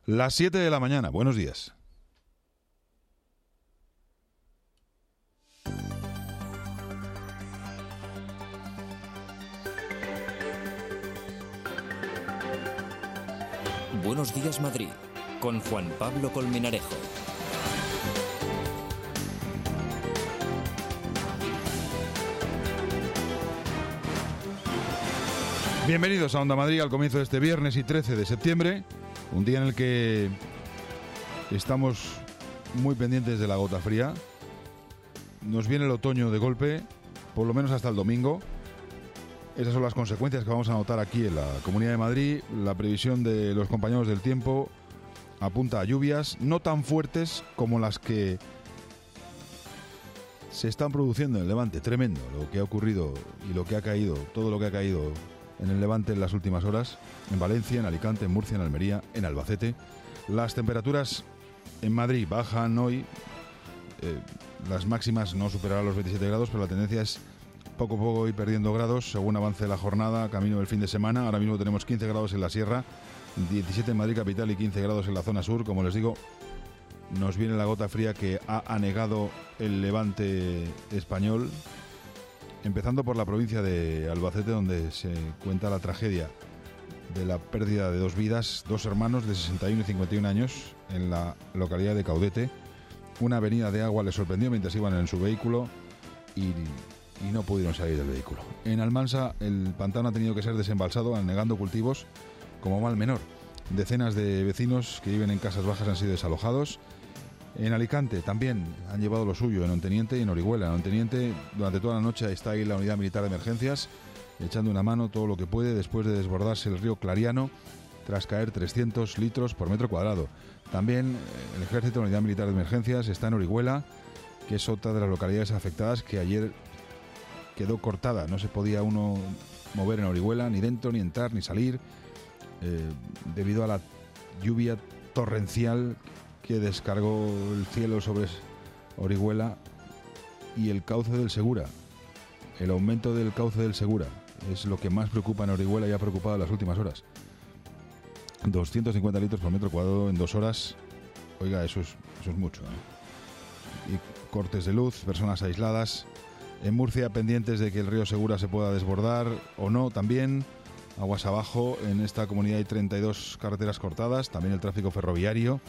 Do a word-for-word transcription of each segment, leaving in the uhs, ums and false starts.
Las siete de la mañana. Buenos días. Buenos días, Madrid, con Juan Pablo Colmenarejo. Bienvenidos a Onda Madrid al comienzo de este viernes y trece de septiembre, un día en el que estamos muy pendientes de la gota fría. Nos viene el otoño de golpe, por lo menos hasta el domingo. Esas son las consecuencias que vamos a notar aquí en la Comunidad de Madrid. La previsión de los compañeros del tiempo apunta a lluvias no tan fuertes como las que se están produciendo en el Levante. Tremendo lo que ha ocurrido y lo que ha caído, todo lo que ha caído en el Levante en las últimas horas, en Valencia, en Alicante, en Murcia, en Almería, en Albacete. Las temperaturas en Madrid bajan hoy, eh, las máximas no superarán los veintisiete grados, pero la tendencia es poco a poco ir perdiendo grados según avance la jornada, camino del fin de semana. Ahora mismo tenemos quince grados en la sierra, diecisiete en Madrid capital y quince grados en la zona sur. Como les digo, nos viene la gota fría que ha anegado el Levante español, empezando por la provincia de Albacete, donde se cuenta la tragedia de la pérdida de dos vidas, dos hermanos de sesenta y uno y cincuenta y uno años en la localidad de Caudete. Una avenida de agua les sorprendió mientras iban en su vehículo y, y no pudieron salir del vehículo. En Almansa el pantano ha tenido que ser desembalsado anegando cultivos como mal menor. Decenas de vecinos que viven en casas bajas han sido desalojados. En Alicante también han llevado lo suyo, en Onteniente y en Orihuela. En Onteniente durante toda la noche está ahí la unidad militar de emergencias echando una mano todo lo que puede después de desbordarse el río Clariano tras caer trescientos litros por metro cuadrado. También el ejército, la unidad militar de emergencias, está en Orihuela, que es otra de las localidades afectadas que ayer quedó cortada. No se podía uno mover en Orihuela, ni dentro, ni entrar, ni salir, eh, debido a la lluvia torrencial que descargó el cielo sobre Orihuela y el cauce del Segura. El aumento del cauce del Segura es lo que más preocupa en Orihuela y ha preocupado en las últimas horas. doscientos cincuenta litros por metro cuadrado en dos horas. Oiga, eso es, eso es mucho, ¿eh? Y cortes de luz, personas aisladas. En Murcia, pendientes de que el río Segura se pueda desbordar o no también. Aguas abajo, en esta comunidad hay treinta y dos carreteras cortadas, también el tráfico ferroviario.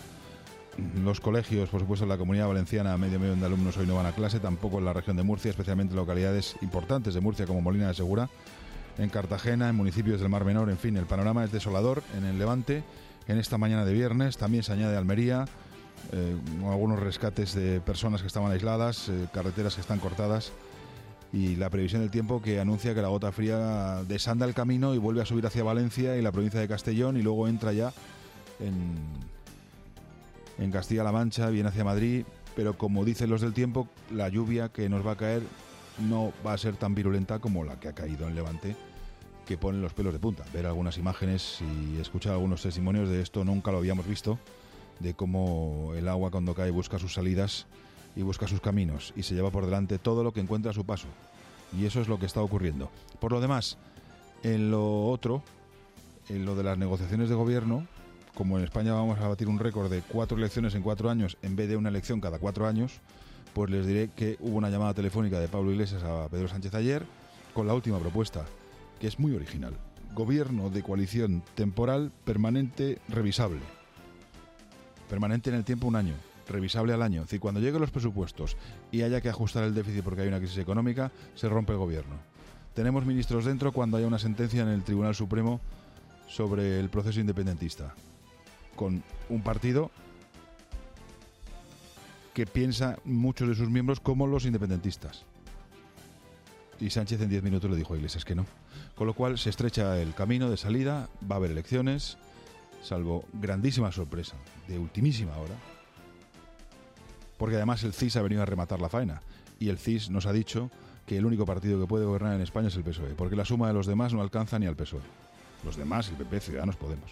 Los colegios, por supuesto, en la Comunidad Valenciana, medio millón de alumnos hoy no van a clase, tampoco en la región de Murcia, especialmente en localidades importantes de Murcia como Molina de Segura, en Cartagena, en municipios del Mar Menor. En fin, el panorama es desolador en el Levante. En esta mañana de viernes también se añade Almería, eh, algunos rescates de personas que estaban aisladas, eh, carreteras que están cortadas y la previsión del tiempo que anuncia que la gota fría desanda el camino y vuelve a subir hacia Valencia y la provincia de Castellón y luego entra ya en... en Castilla-La Mancha, viene hacia Madrid, pero como dicen los del tiempo, la lluvia que nos va a caer no va a ser tan virulenta como la que ha caído en Levante, que pone los pelos de punta. Ver algunas imágenes y escuchar algunos testimonios de esto nunca lo habíamos visto, de cómo el agua cuando cae busca sus salidas y busca sus caminos y se lleva por delante todo lo que encuentra a su paso. Y eso es lo que está ocurriendo. Por lo demás, en lo otro, en lo de las negociaciones de gobierno, como en España vamos a batir un récord de cuatro elecciones en cuatro años en vez de una elección cada cuatro años, pues les diré que hubo una llamada telefónica de Pablo Iglesias a Pedro Sánchez ayer con la última propuesta, que es muy original. Gobierno de coalición temporal permanente revisable. Permanente en el tiempo un año, revisable al año. Es decir, cuando lleguen los presupuestos y haya que ajustar el déficit porque hay una crisis económica, se rompe el gobierno. Tenemos ministros dentro cuando haya una sentencia en el Tribunal Supremo sobre el proceso independentista, con un partido que piensa muchos de sus miembros como los independentistas. Y Sánchez en diez minutos le dijo a Iglesias que no. Con lo cual se estrecha el camino de salida, va a haber elecciones, salvo grandísima sorpresa, de ultimísima hora, porque además el C I S ha venido a rematar la faena, y el C I S nos ha dicho que el único partido que puede gobernar en España es el P S O E, porque la suma de los demás no alcanza ni al P S O E. Los demás, el P P, Ciudadanos, Podemos.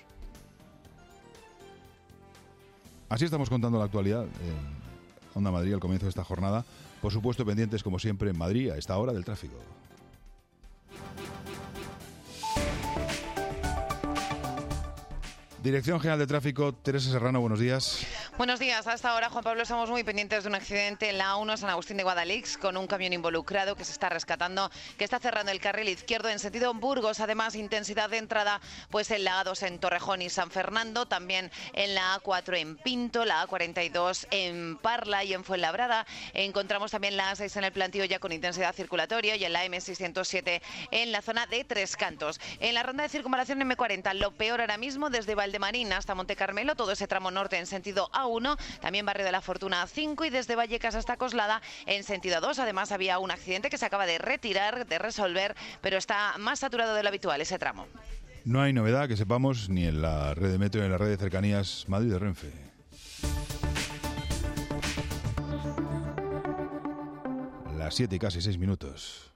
Así estamos contando la actualidad en Onda Madrid al comienzo de esta jornada. Por supuesto, pendientes como siempre en Madrid a esta hora del tráfico. Dirección General de Tráfico, Teresa Serrano, buenos días. Buenos días. Hasta ahora, Juan Pablo, estamos muy pendientes de un accidente en la A uno San Agustín de Guadalix con un camión involucrado que se está rescatando, que está cerrando el carril izquierdo en sentido Burgos. Además, intensidad de entrada pues en la A dos en Torrejón y San Fernando, también en la A cuatro en Pinto, la A cuarenta y dos en Parla y en Fuenlabrada. Encontramos también la A seis en el Plantío ya con intensidad circulatoria y en la eme seiscientos siete en la zona de Tres Cantos. En la ronda de circunvalación eme cuarenta, lo peor ahora mismo desde Valdemarín hasta Monte Carmelo, todo ese tramo norte en sentido A uno, también Barrio de la Fortuna A cinco y desde Vallecas hasta Coslada en sentido A dos. Además, había un accidente que se acaba de retirar, de resolver, pero está más saturado de lo habitual ese tramo. No hay novedad que sepamos ni en la red de metro ni en la red de cercanías Madrid de Renfe. Las siete y casi seis minutos.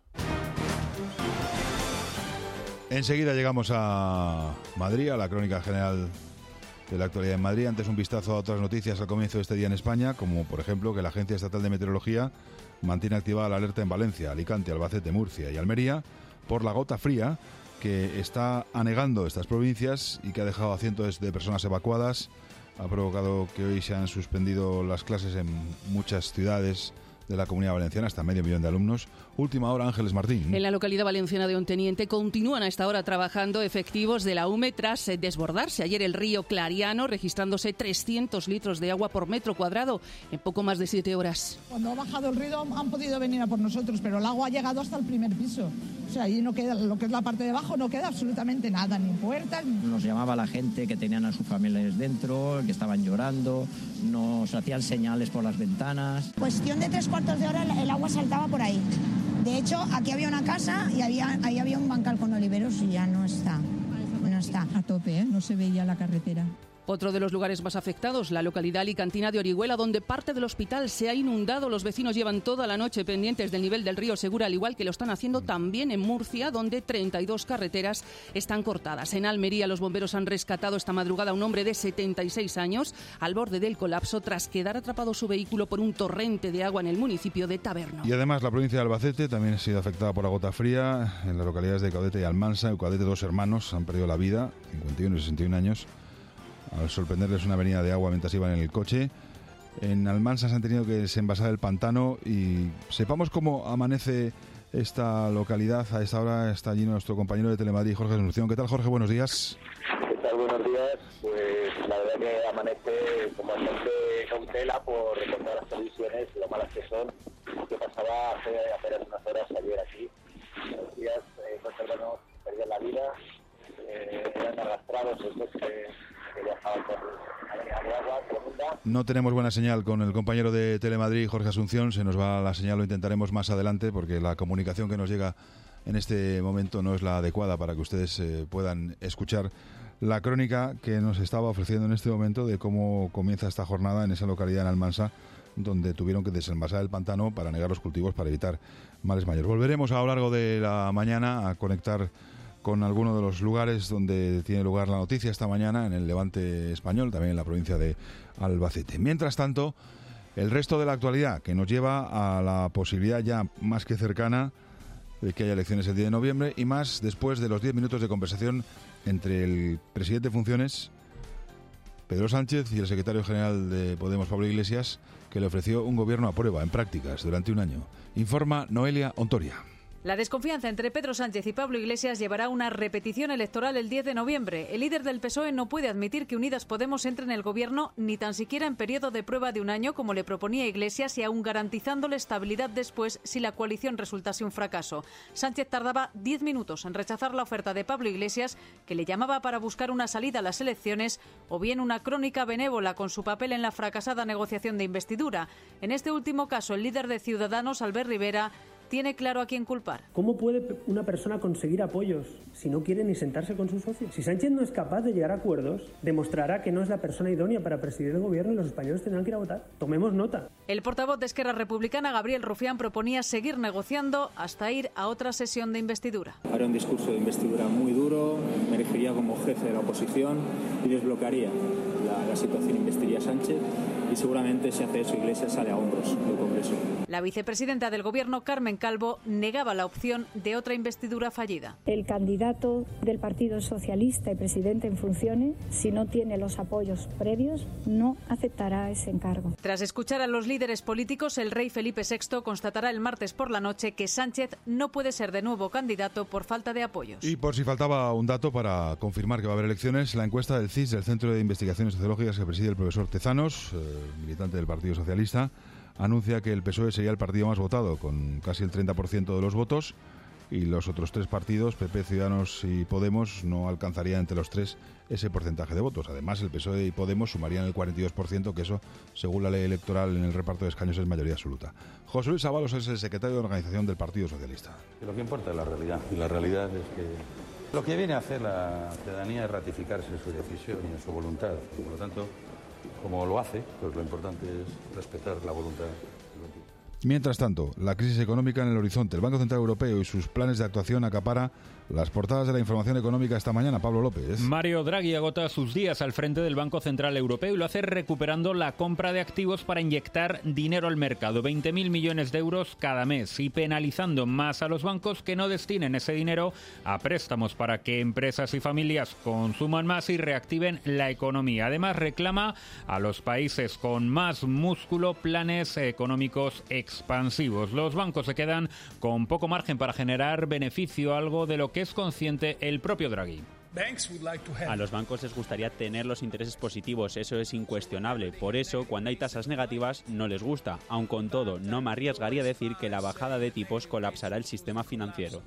Enseguida llegamos a Madrid, a la crónica general de la actualidad en Madrid. Antes un vistazo a otras noticias al comienzo de este día en España, como por ejemplo que la Agencia Estatal de Meteorología mantiene activada la alerta en Valencia, Alicante, Albacete, Murcia y Almería por la gota fría que está anegando estas provincias y que ha dejado a cientos de personas evacuadas. Ha provocado que hoy se han suspendido las clases en muchas ciudades de la Comunidad Valenciana, hasta medio millón de alumnos. Última hora, Ángeles Martín. En la localidad valenciana de Onteniente continúan a esta hora trabajando efectivos de la U M E tras desbordarse ayer el río Clariano, registrándose trescientos litros de agua por metro cuadrado en poco más de siete horas. Cuando ha bajado el río han podido venir a por nosotros, pero el agua ha llegado hasta el primer piso. O sea, ahí no queda, lo que es la parte de abajo no queda absolutamente nada, ni puertas. Nos llamaba la gente que tenían a sus familiares dentro, que estaban llorando, nos hacían señales por las ventanas. Cuestión de tres cuartos de hora el agua saltaba por ahí. De hecho, aquí había una casa y había, ahí había un bancal con oliveros y ya no está. No está. A tope, ¿eh? No se veía la carretera. Otro de los lugares más afectados, la localidad alicantina de Orihuela, donde parte del hospital se ha inundado. Los vecinos llevan toda la noche pendientes del nivel del río Segura, al igual que lo están haciendo también en Murcia, donde treinta y dos carreteras están cortadas. En Almería, los bomberos han rescatado esta madrugada a un hombre de setenta y seis años al borde del colapso tras quedar atrapado su vehículo por un torrente de agua en el municipio de Taberno. Y además, la provincia de Albacete también ha sido afectada por la gota fría. En las localidades de Ecaudete y Almansa, en Ecaudete, dos hermanos han perdido la vida, cincuenta y uno y sesenta y un años, al sorprenderles una avenida de agua mientras iban en el coche. En Almansa se han tenido que desenvasar el pantano y sepamos cómo amanece esta localidad. A esta hora está allí nuestro compañero de Telemadrid, Jorge Asunción. ¿Qué tal, Jorge? Buenos días. ¿Qué tal? Buenos días. Pues la verdad que amanece con bastante cautela por recordar las previsiones, lo malas que son, que pasaba hace apenas unas horas ayer aquí. Los días, eh, dos hermanos perdían la vida, eh, eran arrastrados el coche que viajaba por la avenida de agua profunda. No tenemos buena señal con el compañero de Telemadrid, Jorge Asunción. Se nos va la señal, lo intentaremos más adelante porque la comunicación que nos llega en este momento no es la adecuada para que ustedes eh, puedan escuchar la crónica que nos estaba ofreciendo en este momento de cómo comienza esta jornada en esa localidad en Almansa, donde tuvieron que desenvasar el pantano para anegar los cultivos para evitar males mayores. Volveremos a lo largo de la mañana a conectar con alguno de los lugares donde tiene lugar la noticia esta mañana, en el Levante español, también en la provincia de Albacete. Mientras tanto, el resto de la actualidad que nos lleva a la posibilidad ya más que cercana de que haya elecciones el diez de noviembre y más después de los diez minutos de conversación entre el presidente en funciones, Pedro Sánchez, y el secretario general de Podemos, Pablo Iglesias, que le ofreció un gobierno a prueba, en prácticas, durante un año. Informa Noelia Ontoria. La desconfianza entre Pedro Sánchez y Pablo Iglesias llevará a una repetición electoral el diez de noviembre. El líder del P S O E no puede admitir que Unidas Podemos entre en el gobierno ni tan siquiera en periodo de prueba de un año, como le proponía Iglesias, y aún garantizándole estabilidad después si la coalición resultase un fracaso. Sánchez tardaba diez minutos en rechazar la oferta de Pablo Iglesias, que le llamaba para buscar una salida a las elecciones o bien una crónica benévola con su papel en la fracasada negociación de investidura. En este último caso, el líder de Ciudadanos, Albert Rivera, tiene claro a quién culpar. ¿Cómo puede una persona conseguir apoyos si no quiere ni sentarse con sus socios? Si Sánchez no es capaz de llegar a acuerdos, demostrará que no es la persona idónea para presidir el gobierno y los españoles tendrán que ir a votar. Tomemos nota. El portavoz de Esquerra Republicana, Gabriel Rufián, proponía seguir negociando hasta ir a otra sesión de investidura. Haré un discurso de investidura muy duro, me elegiría como jefe de la oposición y desbloquearía la, la situación, investiría a Sánchez y seguramente si hace eso Iglesias sale a hombros del Congreso. La vicepresidenta del Gobierno, Carmen Calvo, negaba la opción de otra investidura fallida. El candidato del Partido Socialista y presidente en funciones, si no tiene los apoyos previos, no aceptará ese encargo. Tras escuchar a los líderes políticos, el rey Felipe sexto constatará el martes por la noche que Sánchez no puede ser de nuevo candidato por falta de apoyos. Y por si faltaba un dato para confirmar que va a haber elecciones, la encuesta del C I S, del Centro de Investigaciones Sociológicas que preside el profesor Tezanos, eh, militante del Partido Socialista, anuncia que el P S O E sería el partido más votado, con casi el treinta por ciento de los votos, y los otros tres partidos, P P, Ciudadanos y Podemos, no alcanzarían entre los tres ese porcentaje de votos. Además, el P S O E y Podemos sumarían el cuarenta y dos por ciento, que eso, según la ley electoral en el reparto de escaños, es mayoría absoluta. José Luis Ábalos es el secretario de organización del Partido Socialista. Lo que importa es la realidad, y la realidad es que lo que viene a hacer la ciudadanía es ratificarse en su decisión y en su voluntad. Por lo tanto, como lo hace, pues lo importante es respetar la voluntad. Mientras tanto, la crisis económica en el horizonte. El Banco Central Europeo y sus planes de actuación acapara las portadas de la información económica esta mañana. Pablo López. Mario Draghi agota sus días al frente del Banco Central Europeo y lo hace recuperando la compra de activos para inyectar dinero al mercado, veinte mil millones de euros cada mes, y penalizando más a los bancos que no destinen ese dinero a préstamos para que empresas y familias consuman más y reactiven la economía. Además, reclama a los países con más músculo planes económicos expansivos. Los bancos se quedan con poco margen para generar beneficio, algo de lo que es consciente el propio Draghi. A los bancos les gustaría tener los intereses positivos, eso es incuestionable. Por eso, cuando hay tasas negativas, no les gusta. Aun con todo, no me arriesgaría a decir que la bajada de tipos colapsará el sistema financiero.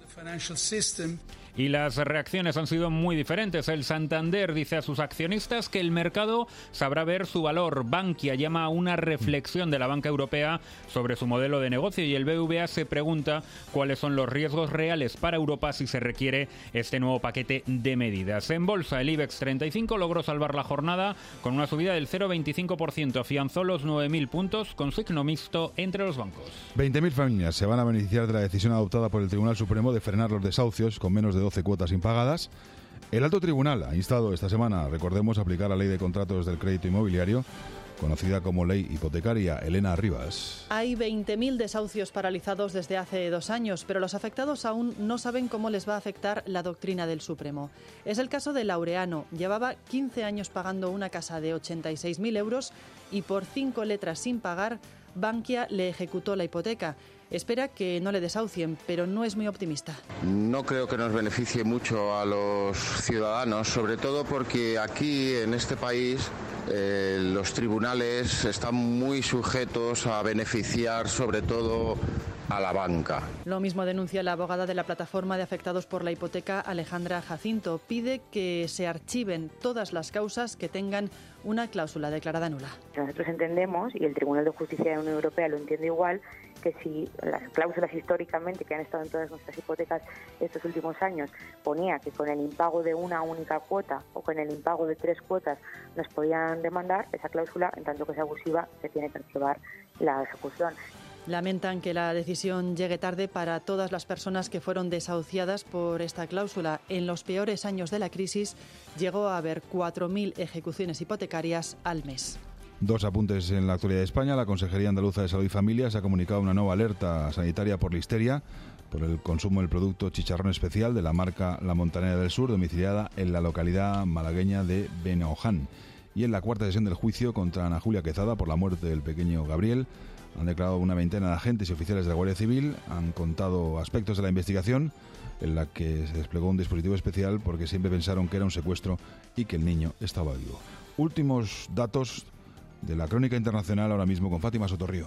Y las reacciones han sido muy diferentes. El Santander dice a sus accionistas que el mercado sabrá ver su valor. Bankia llama a una reflexión de la banca europea sobre su modelo de negocio, y el B B V A se pregunta cuáles son los riesgos reales para Europa si se requiere este nuevo paquete de medidas. En bolsa, el IBEX treinta y cinco logró salvar la jornada con una subida del cero coma veinticinco por ciento. Afianzó los nueve mil puntos con signo mixto entre los bancos. veinte mil familias se van a beneficiar de la decisión adoptada por el Tribunal Supremo de frenar los desahucios con menos de doce cuotas impagadas. El Alto Tribunal ha instado esta semana, recordemos, a aplicar la Ley de Contratos del Crédito Inmobiliario, conocida como Ley Hipotecaria. Elena Rivas. Hay veinte mil desahucios paralizados desde hace dos años, pero los afectados aún no saben cómo les va a afectar la doctrina del Supremo. Es el caso de Laureano. Llevaba quince años pagando una casa de ochenta y seis mil euros y por cinco letras sin pagar, Bankia le ejecutó la hipoteca. Espera que no le desahucien, pero no es muy optimista. No creo que nos beneficie mucho a los ciudadanos, sobre todo porque aquí, en este país, eh, los tribunales están muy sujetos a beneficiar, sobre todo, a la banca. Lo mismo denuncia la abogada de la plataforma de afectados por la hipoteca, Alejandra Jacinto. Pide que se archiven todas las causas que tengan una cláusula declarada nula. Nosotros entendemos, y el Tribunal de Justicia de la Unión Europea lo entiende igual, que si las cláusulas históricamente que han estado en todas nuestras hipotecas estos últimos años ponía que con el impago de una única cuota o con el impago de tres cuotas nos podían demandar, esa cláusula, en tanto que es abusiva, se tiene que archivar la ejecución. Lamentan que la decisión llegue tarde para todas las personas que fueron desahuciadas por esta cláusula. En los peores años de la crisis llegó a haber cuatro mil ejecuciones hipotecarias al mes. Dos apuntes en la actualidad de España. La Consejería Andaluza de Salud y Familias ha comunicado una nueva alerta sanitaria por listeria por el consumo del producto chicharrón especial de la marca La Montanera del Sur, domiciliada en la localidad malagueña de Benoján. Y en la cuarta sesión del juicio contra Ana Julia Quezada por la muerte del pequeño Gabriel, han declarado una veintena de agentes y oficiales de la Guardia Civil, han contado aspectos de la investigación en la que se desplegó un dispositivo especial porque siempre pensaron que era un secuestro y que el niño estaba vivo. Últimos datos de la crónica internacional ahora mismo con Fátima Sotorrío.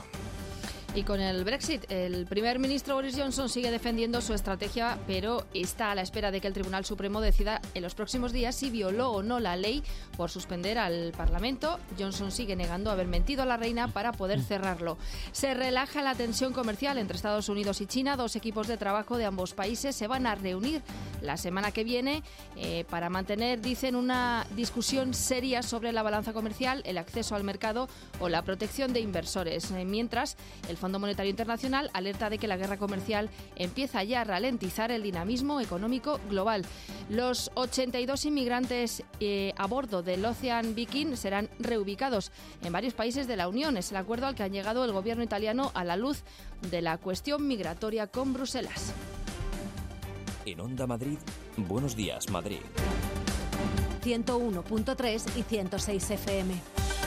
Y con el Brexit, el primer ministro Boris Johnson sigue defendiendo su estrategia, pero está a la espera de que el Tribunal Supremo decida en los próximos días si violó o no la ley por suspender al Parlamento. Johnson sigue negando haber mentido a la reina para poder cerrarlo. Se relaja la tensión comercial entre Estados Unidos y China. Dos equipos de trabajo de ambos países se van a reunir la semana que viene eh, para mantener, dicen, una discusión seria sobre la balanza comercial, el acceso al mercado o la protección de inversores. Eh, mientras, el Fondo Monetario Internacional alerta de que la guerra comercial empieza ya a ralentizar el dinamismo económico global. Los ochenta y dos inmigrantes eh, a bordo del Ocean Viking serán reubicados en varios países de la Unión. Es el acuerdo al que ha llegado el gobierno italiano a la luz de la cuestión migratoria con Bruselas. En Onda Madrid, Buenos Días, Madrid. ciento uno punto tres y ciento seis F M.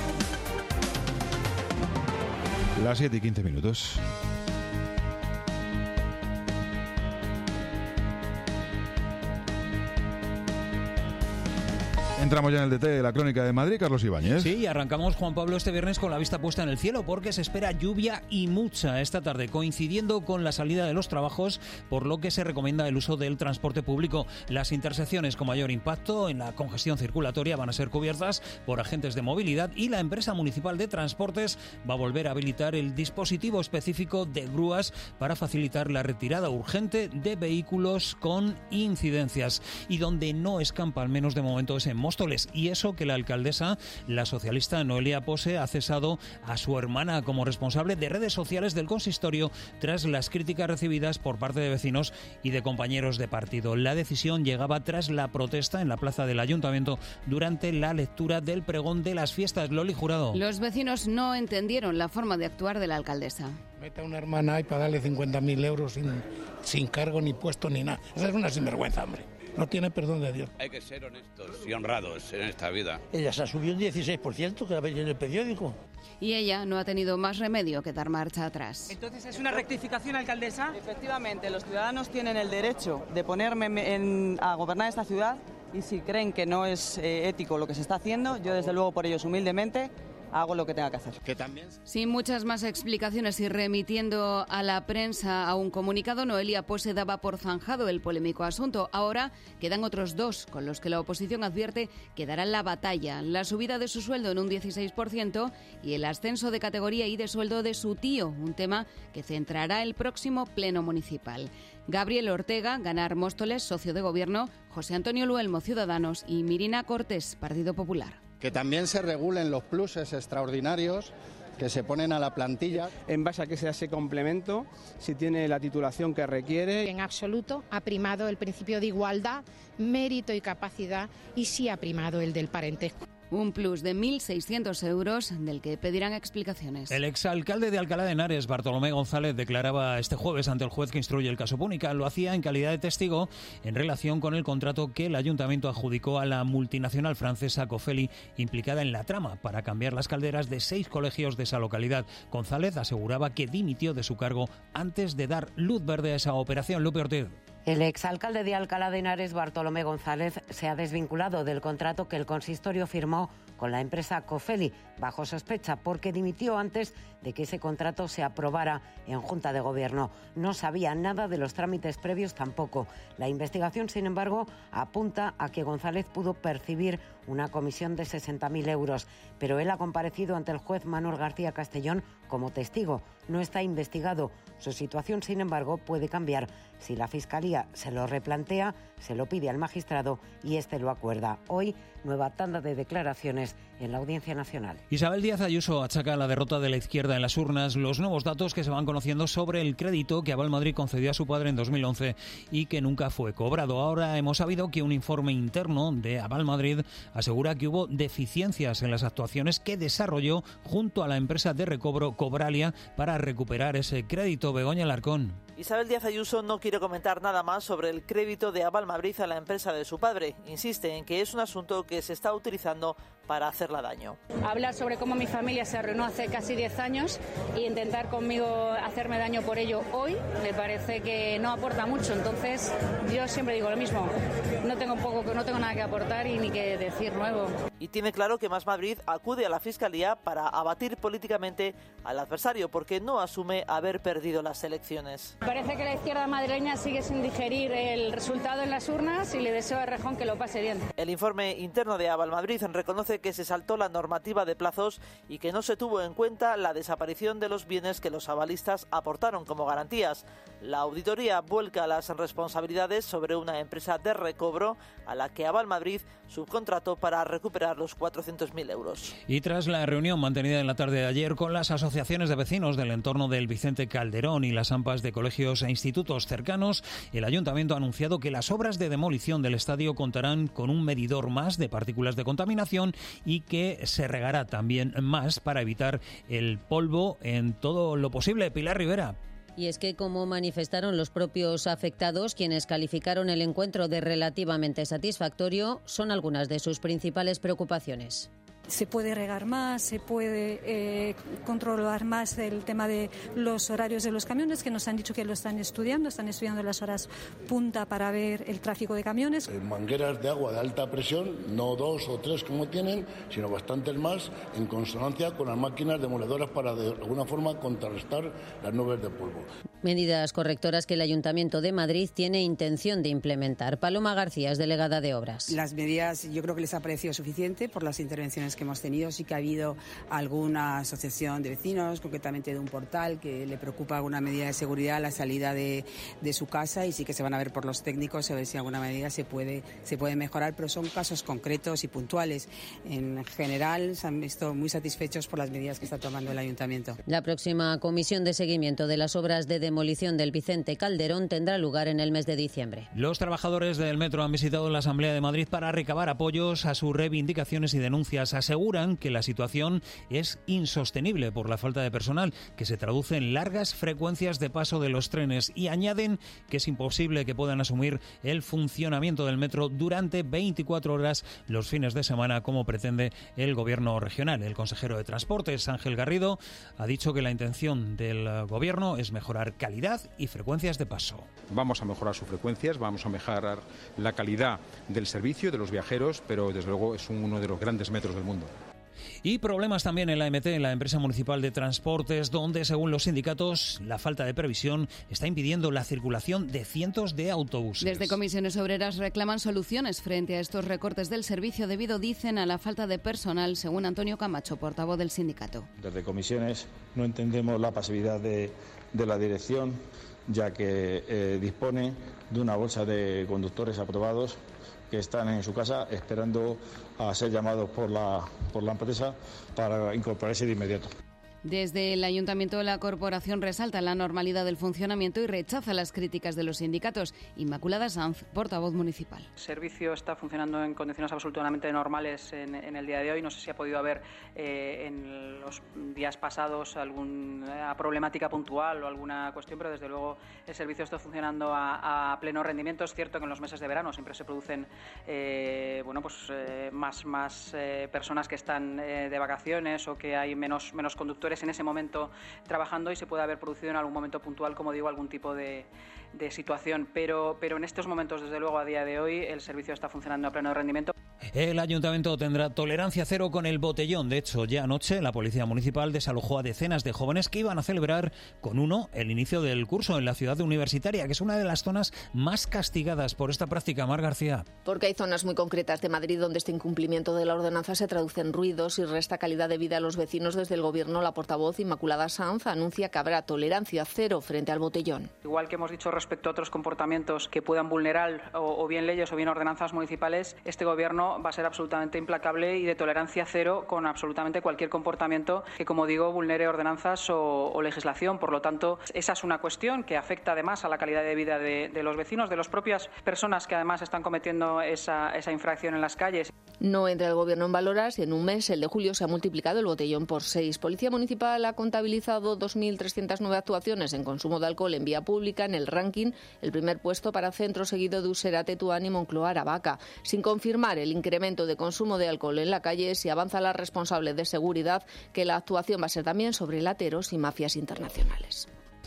Las siete y quince minutos. Entramos ya en el D T de la Crónica de Madrid, Carlos Ibáñez. Sí, y arrancamos, Juan Pablo, este viernes con la vista puesta en el cielo, porque se espera lluvia y mucha esta tarde, coincidiendo con la salida de los trabajos, por lo que se recomienda el uso del transporte público. Las intersecciones con mayor impacto en la congestión circulatoria van a ser cubiertas por agentes de movilidad, y la empresa municipal de transportes va a volver a habilitar el dispositivo específico de grúas para facilitar la retirada urgente de vehículos con incidencias. Y donde no escampa, al menos de momento, es en Móstoles. Y eso que la alcaldesa, la socialista Noelia Pose, ha cesado a su hermana como responsable de redes sociales del consistorio tras las críticas recibidas por parte de vecinos y de compañeros de partido. La decisión llegaba tras la protesta en la plaza del ayuntamiento durante la lectura del pregón de las fiestas. Loli Jurado. Los vecinos no entendieron la forma de actuar de la alcaldesa. Mete a una hermana ahí para darle cincuenta mil euros sin, sin cargo ni puesto ni nada. Esa es una sinvergüenza, hombre. No tiene perdón de Dios. Hay que ser honestos y honrados en esta vida. Ella se ha subido un dieciséis por ciento, que la veis en el periódico. Y ella no ha tenido más remedio que dar marcha atrás. Entonces, ¿es una rectificación, alcaldesa? Efectivamente, los ciudadanos tienen el derecho de ponerme en, a gobernar esta ciudad, y si creen que no es eh, ético lo que se está haciendo, yo desde luego por ellos humildemente hago lo que tenga que hacer. Que también... Sin muchas más explicaciones y remitiendo a la prensa a un comunicado, Noelia Pose daba por zanjado el polémico asunto. Ahora quedan otros dos con los que la oposición advierte que darán la batalla: la subida de su sueldo en un dieciséis por ciento y el ascenso de categoría y de sueldo de su tío, un tema que centrará el próximo pleno municipal. Gabriel Ortega, Ganar Móstoles, socio de gobierno, José Antonio Luelmo, Ciudadanos, y Mirina Cortés, Partido Popular. Que también se regulen los pluses extraordinarios que se ponen a la plantilla. En base a que sea ese complemento, si tiene la titulación que requiere. En absoluto ha primado el principio de igualdad, mérito y capacidad, y sí ha primado el del parentesco. Un plus de mil seiscientos euros del que pedirán explicaciones. El exalcalde de Alcalá de Henares, Bartolomé González, declaraba este jueves ante el juez que instruye el caso Púnica. Lo hacía en calidad de testigo en relación con el contrato que el ayuntamiento adjudicó a la multinacional francesa Cofeli, implicada en la trama para cambiar las calderas de seis colegios de esa localidad. González aseguraba que dimitió de su cargo antes de dar luz verde a esa operación. Lupe Ortiz. El exalcalde de Alcalá de Henares, Bartolomé González, se ha desvinculado del contrato que el consistorio firmó con la empresa Cofeli, bajo sospecha, porque dimitió antes de que ese contrato se aprobara en Junta de Gobierno. No sabía nada de los trámites previos tampoco. La investigación, sin embargo, apunta a que González pudo percibir una comisión de sesenta mil euros, pero él ha comparecido ante el juez Manuel García Castellón como testigo. No está investigado. Su situación, sin embargo, puede cambiar. Si la Fiscalía se lo replantea, se lo pide al magistrado y este lo acuerda. Hoy, nueva tanda de declaraciones en la Audiencia Nacional. Isabel Díaz Ayuso achaca a la derrota de la izquierda en las urnas los nuevos datos que se van conociendo sobre el crédito que Aval Madrid concedió a su padre en dos mil once y que nunca fue cobrado. Ahora hemos sabido que un informe interno de Aval Madrid asegura que hubo deficiencias en las actuaciones que desarrolló junto a la empresa de recobro Cobralia para recuperar ese crédito. Begoña Alarcón. Isabel Díaz Ayuso no quiere comentar nada más sobre el crédito de Aval Madrid a la empresa de su padre. Insiste en que es un asunto que se está utilizando para hacerla daño. Hablar sobre cómo mi familia se arruinó hace casi diez años e intentar conmigo hacerme daño por ello hoy me parece que no aporta mucho. Entonces yo siempre digo lo mismo, no tengo, un poco, no tengo nada que aportar y ni que decir nuevo. Y tiene claro que Más Madrid acude a la Fiscalía para abatir políticamente al adversario porque no asume haber perdido las elecciones. Parece que la izquierda madrileña sigue sin digerir el resultado en las urnas y le deseo a Errejón que lo pase bien. El informe interno de Avalmadrid reconoce que se saltó la normativa de plazos y que no se tuvo en cuenta la desaparición de los bienes que los avalistas aportaron como garantías. La auditoría vuelca las responsabilidades sobre una empresa de recobro a la que Avalmadrid subcontrató para recuperar los cuatrocientos mil euros. Y tras la reunión mantenida en la tarde de ayer con las asociaciones de vecinos del entorno del Vicente Calderón y las AMPAs de colegios e institutos cercanos, el Ayuntamiento ha anunciado que las obras de demolición del estadio contarán con un medidor más de partículas de contaminación y que se regará también más para evitar el polvo en todo lo posible. Pilar Rivera. Y es que, como manifestaron los propios afectados, quienes calificaron el encuentro de relativamente satisfactorio, son algunas de sus principales preocupaciones. Se puede regar más, se puede eh, controlar más el tema de los horarios de los camiones, que nos han dicho que lo están estudiando, están estudiando las horas punta para ver el tráfico de camiones. Mangueras de agua de alta presión, no dos o tres como tienen, sino bastantes más, en consonancia con las máquinas demoledoras para de alguna forma contrarrestar las nubes de polvo. Medidas correctoras que el Ayuntamiento de Madrid tiene intención de implementar. Paloma García es delegada de Obras. Las medidas yo creo que les ha parecido suficiente por las intervenciones que hemos tenido. Sí que ha habido alguna asociación de vecinos, concretamente de un portal, que le preocupa alguna medida de seguridad a la salida de, de su casa, y sí que se van a ver por los técnicos a ver si alguna medida se puede, se puede mejorar, pero son casos concretos y puntuales. En general se han visto muy satisfechos por las medidas que está tomando el Ayuntamiento. La próxima comisión de seguimiento de las obras de demolición del Vicente Calderón tendrá lugar en el mes de diciembre. Los trabajadores del metro han visitado la Asamblea de Madrid para recabar apoyos a sus reivindicaciones y denuncias. Aseguran que la situación es insostenible por la falta de personal, que se traduce en largas frecuencias de paso de los trenes, y añaden que es imposible que puedan asumir el funcionamiento del metro durante veinticuatro horas los fines de semana, como pretende el Gobierno regional. El consejero de Transportes, Ángel Garrido, ha dicho que la intención del Gobierno es mejorar calidad y frecuencias de paso. Vamos a mejorar sus frecuencias, vamos a mejorar la calidad del servicio de los viajeros, pero desde luego es uno de los grandes metros del mundo. Y problemas también en la M T, la empresa municipal de transportes, donde, según los sindicatos, la falta de previsión está impidiendo la circulación de cientos de autobuses. Desde Comisiones Obreras reclaman soluciones frente a estos recortes del servicio debido, dicen, a la falta de personal, según Antonio Camacho, portavoz del sindicato. Desde Comisiones no entendemos la pasividad de, de la dirección, ya que eh, dispone de una bolsa de conductores aprobados que están en su casa esperando a ser llamados por la, por la empresa para incorporarse de inmediato. Desde el Ayuntamiento, la corporación resalta la normalidad del funcionamiento y rechaza las críticas de los sindicatos. Inmaculada Sanz, portavoz municipal. El servicio está funcionando en condiciones absolutamente normales en, en el día de hoy. No sé si ha podido haber eh, en los días pasados alguna problemática puntual o alguna cuestión, pero desde luego el servicio está funcionando a, a pleno rendimiento. Es cierto que en los meses de verano siempre se producen eh, bueno, pues, eh, más, más eh, personas que están eh, de vacaciones o que hay menos, menos conductores en ese momento trabajando, y se puede haber producido en algún momento puntual, como digo, algún tipo de, de situación. Pero, pero en estos momentos, desde luego, a día de hoy, el servicio está funcionando a pleno rendimiento. El Ayuntamiento tendrá tolerancia cero con el botellón. De hecho, ya anoche la Policía Municipal desalojó a decenas de jóvenes que iban a celebrar con uno el inicio del curso en la ciudad universitaria, que es una de las zonas más castigadas por esta práctica. Mar García. Porque hay zonas muy concretas de Madrid donde este incumplimiento de la ordenanza se traduce en ruidos y resta calidad de vida a los vecinos. Desde el Gobierno, la portavoz Inmaculada Sanz anuncia que habrá tolerancia cero frente al botellón. Igual que hemos dicho respecto a otros comportamientos que puedan vulnerar o, o bien leyes o bien ordenanzas municipales, este Gobierno va a ser absolutamente implacable y de tolerancia cero con absolutamente cualquier comportamiento que, como digo, vulnere ordenanzas o, o legislación. Por lo tanto, esa es una cuestión que afecta además a la calidad de vida de, de los vecinos, de las propias personas que además están cometiendo esa, esa infracción en las calles. No entra el Gobierno en valoras y en un mes, el de julio, se ha multiplicado el botellón por seis. Policía Municipal ha contabilizado dos mil trescientas nueve actuaciones en consumo de alcohol en vía pública. En el ranking, el primer puesto para Centro, seguido de Usera, Tetuán y Moncloa, Aravaca. Sin confirmar el incremento de consumo de alcohol en la calle, se avanza la responsable de seguridad que la actuación va a ser también sobre lateros y mafias internacionales.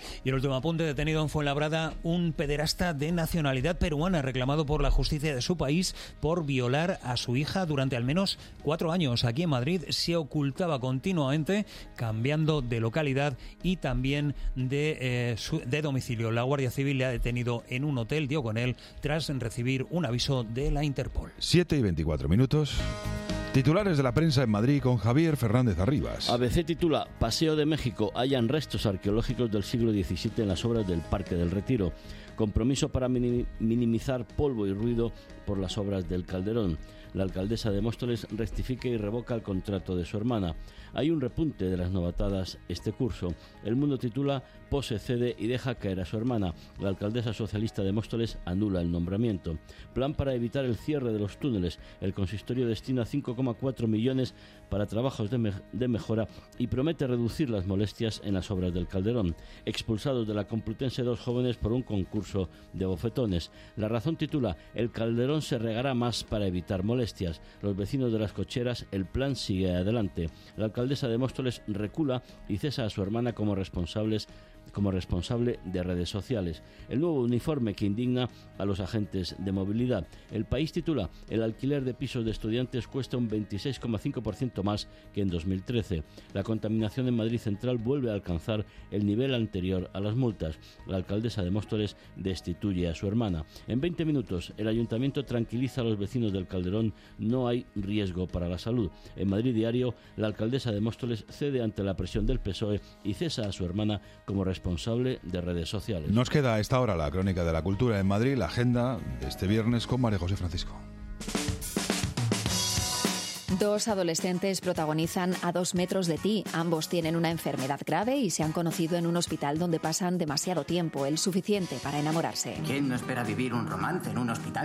Y el último apunte: detenido en Fuenlabrada un pederasta de nacionalidad peruana reclamado por la justicia de su país por violar a su hija durante al menos cuatro años. Aquí en Madrid se ocultaba continuamente, cambiando de localidad y también de, eh, su, de domicilio. La Guardia Civil le ha detenido en un hotel, dio con él, tras recibir un aviso de la Interpol. siete y veinticuatro minutos. Titulares de la prensa en Madrid con Javier Fernández Arribas. A B C titula: Paseo de México, hallan restos arqueológicos del siglo diecisiete en las obras del Parque del Retiro. Compromiso para minimizar polvo y ruido por las obras del Calderón. La alcaldesa de Móstoles rectifica y revoca el contrato de su hermana. Hay un repunte de las novatadas este curso. El Mundo titula: Pose cede y deja caer a su hermana. La alcaldesa socialista de Móstoles anula el nombramiento. Plan para evitar el cierre de los túneles. El consistorio destina cinco coma cuatro millones para trabajos de, me- de mejora y promete reducir las molestias en las obras del Calderón. Expulsados de la Complutense dos jóvenes por un concurso de bofetones. La Razón titula: El Calderón se regará más para evitar molestias. Los vecinos de las cocheras, el plan sigue adelante. La alcaldesa de Móstoles recula y cesa a su hermana como responsables como responsable de redes sociales. El nuevo uniforme que indigna a los agentes de movilidad. El País titula: El alquiler de pisos de estudiantes cuesta un veintiséis coma cinco por ciento más que en dos mil trece. La contaminación en Madrid Central vuelve a alcanzar el nivel anterior a las multas. La alcaldesa de Móstoles destituye a su hermana. En veinte minutos, el ayuntamiento tranquiliza a los vecinos del Calderón: no hay riesgo para la salud. En Madrid Diario, la alcaldesa de Móstoles cede ante la presión del P S O E y cesa a su hermana como responsable responsable de redes sociales. Nos queda a esta hora la crónica de la cultura en Madrid, la agenda de este viernes con María José Francisco. Dos adolescentes protagonizan A dos metros de ti. Ambos tienen una enfermedad grave y se han conocido en un hospital donde pasan demasiado tiempo, el suficiente para enamorarse. ¿Quién no espera vivir un romance en un hospital?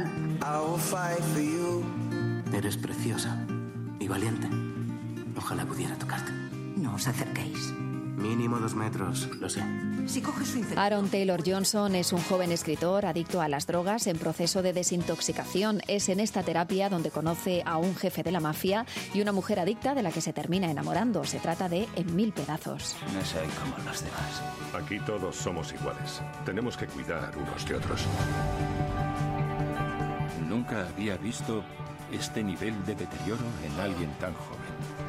Eres preciosa y valiente. Ojalá pudiera tocarte. No os acerquéis. Mínimo dos metros, lo sé. Si coges su infección. Aaron Taylor Johnson es un joven escritor adicto a las drogas en proceso de desintoxicación. Es en esta terapia donde conoce a un jefe de la mafia y una mujer adicta de la que se termina enamorando. Se trata de En mil pedazos. No soy como los demás. Aquí todos somos iguales. Tenemos que cuidar unos de otros. Nunca había visto este nivel de deterioro en alguien tan joven.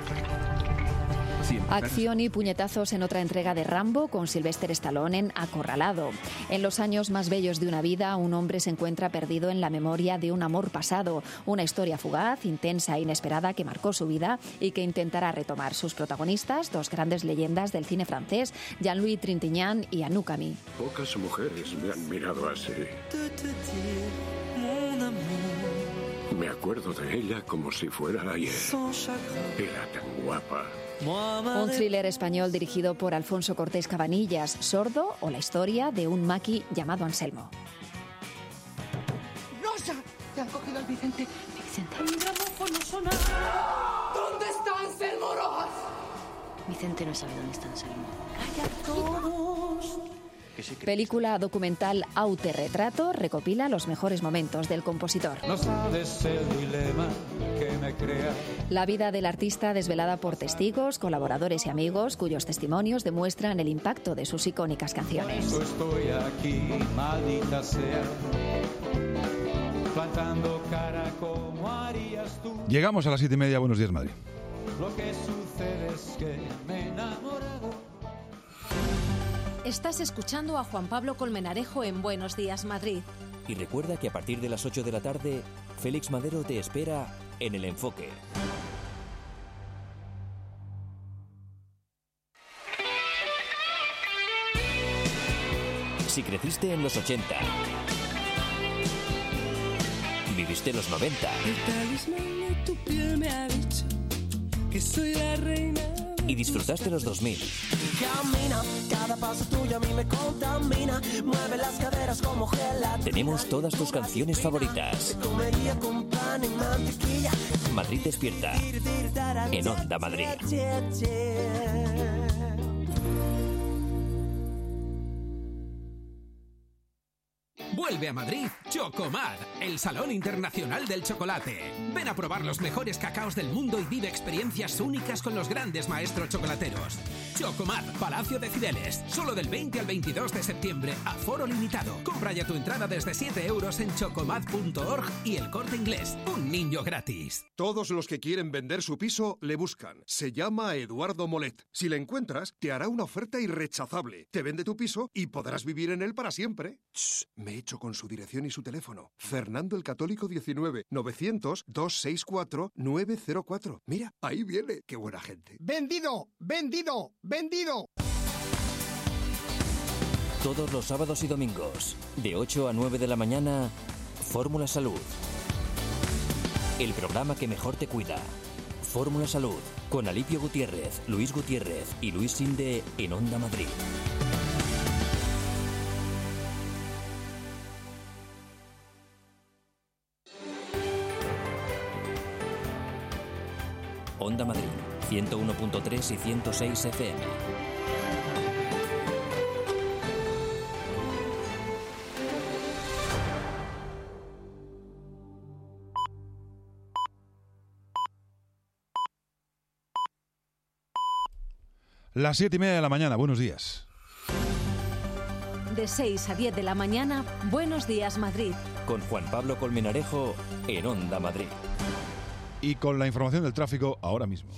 Acción y puñetazos en otra entrega de Rambo con Sylvester Stallone en Acorralado. En los años más bellos de una vida, un hombre se encuentra perdido en la memoria de un amor pasado. Una historia fugaz, intensa e inesperada que marcó su vida y que intentará retomar. Sus protagonistas, dos grandes leyendas del cine francés, Jean-Louis Trintignant y Anouk Ami. Pocas mujeres me han mirado así. Me acuerdo de ella como si fuera ayer. Era tan guapa. Un thriller español dirigido por Alfonso Cortés Cabanillas, Sordo, o la historia de un maqui llamado Anselmo. ¡Rosa! Te han cogido al Vicente. Vicente. El gramófono suena. ¿Dónde está Anselmo Rojas? Vicente no sabe dónde está Anselmo. ¡Calla todos! Película documental Autorretrato recopila los mejores momentos del compositor. No sabes el dilema que me crea. La vida del artista desvelada por testigos, colaboradores y amigos cuyos testimonios demuestran el impacto de sus icónicas canciones. Por eso estoy aquí, maldita sea, plantando cara como harías tú. Llegamos a las siete y media. Buenos días, Madrid. Lo que sucede es que me he enamorado. Estás escuchando a Juan Pablo Colmenarejo en Buenos Días, Madrid. Y recuerda que a partir de las ocho de la tarde, Félix Madero te espera en El Enfoque. Si creciste en los ochenta, viviste los noventa, el talismán de tu piel me ha dicho que soy la reina y disfrutaste los dos mil. Camina, cada paso tuyo a mí me contamina, mueve las caderas como gelatina. Tenemos todas tus canciones favoritas. Comería con pan y mantequilla. Madrid despierta en Onda Madrid. Vuelve a Madrid Chocomad, el Salón Internacional del Chocolate. Ven a probar los mejores cacaos del mundo y vive experiencias únicas con los grandes maestros chocolateros. Chocomad, Palacio de Cibeles, solo del veinte al veintidós de septiembre, aforo limitado. Compra ya tu entrada desde siete euros en chocomad punto org y El Corte Inglés. Un niño gratis. Todos los que quieren vender su piso le buscan. Se llama Eduardo Molet. Si le encuentras, te hará una oferta irrechazable. Te vende tu piso y podrás vivir en él para siempre. Shh, me he hecho con su dirección y su teléfono. Fernando el Católico diecinueve, novecientos, doscientos sesenta y cuatro, novecientos cuatro. Mira, ahí viene. Qué buena gente. ¡Vendido! ¡Vendido! ¡Vendido! Todos los sábados y domingos, de ocho a nueve de la mañana, Fórmula Salud. El programa que mejor te cuida. Fórmula Salud, con Alipio Gutiérrez, Luis Gutiérrez y Luis Sinde en Onda Madrid. Onda Madrid, ciento uno punto tres y ciento seis F M. Las siete y media de la mañana, buenos días. De seis a diez de la mañana, Buenos Días Madrid. Con Juan Pablo Colmenarejo en Onda Madrid. Y con la información del tráfico ahora mismo.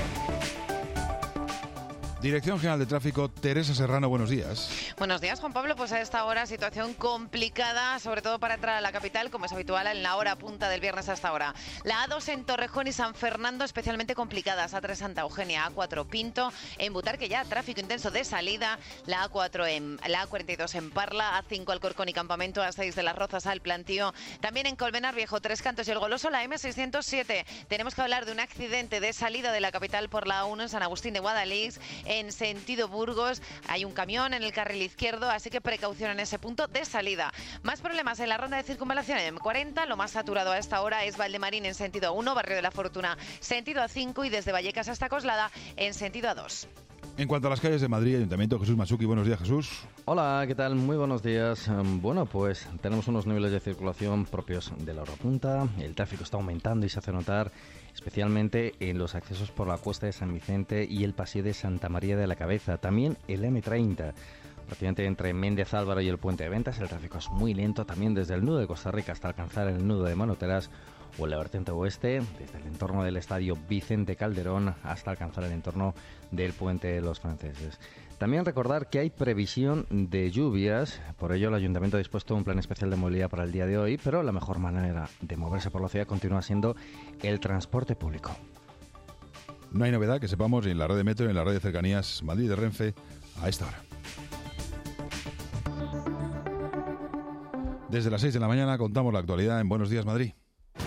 Dirección General de Tráfico, Teresa Serrano, buenos días. Buenos días, Juan Pablo. Pues a esta hora situación complicada, sobre todo para entrar a la capital, como es habitual en la hora punta del viernes hasta ahora. La A dos en Torrejón y San Fernando especialmente complicadas. A tres Santa Eugenia, A cuatro Pinto, en Butarque ya tráfico intenso de salida. La A cuatro en la A cuarenta y dos en Parla, A cinco Alcorcón y Campamento, A seis de Las Rozas al Plantío. También en Colmenar Viejo, Tres Cantos y El Goloso, la eme seiscientos siete. Tenemos que hablar de un accidente de salida de la capital por la A uno en San Agustín de Guadalix. En sentido Burgos hay un camión en el carril izquierdo, así que precaución en ese punto de salida. Más problemas en la ronda de circunvalación en eme cuarenta, lo más saturado a esta hora es Valdemarín en sentido A uno, Barrio de la Fortuna sentido A cinco y desde Vallecas hasta Coslada en sentido A dos. En cuanto a las calles de Madrid, Ayuntamiento, Jesús Masuki, buenos días, Jesús. Hola, ¿qué tal? Muy buenos días. Bueno, pues tenemos unos niveles de circulación propios de la hora punta. El tráfico está aumentando y se hace notar especialmente en los accesos por la Cuesta de San Vicente y el Paseo de Santa María de la Cabeza. También el eme treinta. Prácticamente entre Méndez Álvaro y el Puente de Ventas el tráfico es muy lento, también desde el nudo de Costa Rica hasta alcanzar el nudo de Manoteras, o en la vertiente oeste, desde el entorno del Estadio Vicente Calderón hasta alcanzar el entorno del Puente de los Franceses. También recordar que hay previsión de lluvias, por ello el Ayuntamiento ha dispuesto un plan especial de movilidad para el día de hoy, pero la mejor manera de moverse por la ciudad continúa siendo el transporte público. No hay novedad que sepamos en la red de metro y en la red de cercanías Madrid de Renfe a esta hora. Desde las seis de la mañana contamos la actualidad en Buenos Días Madrid.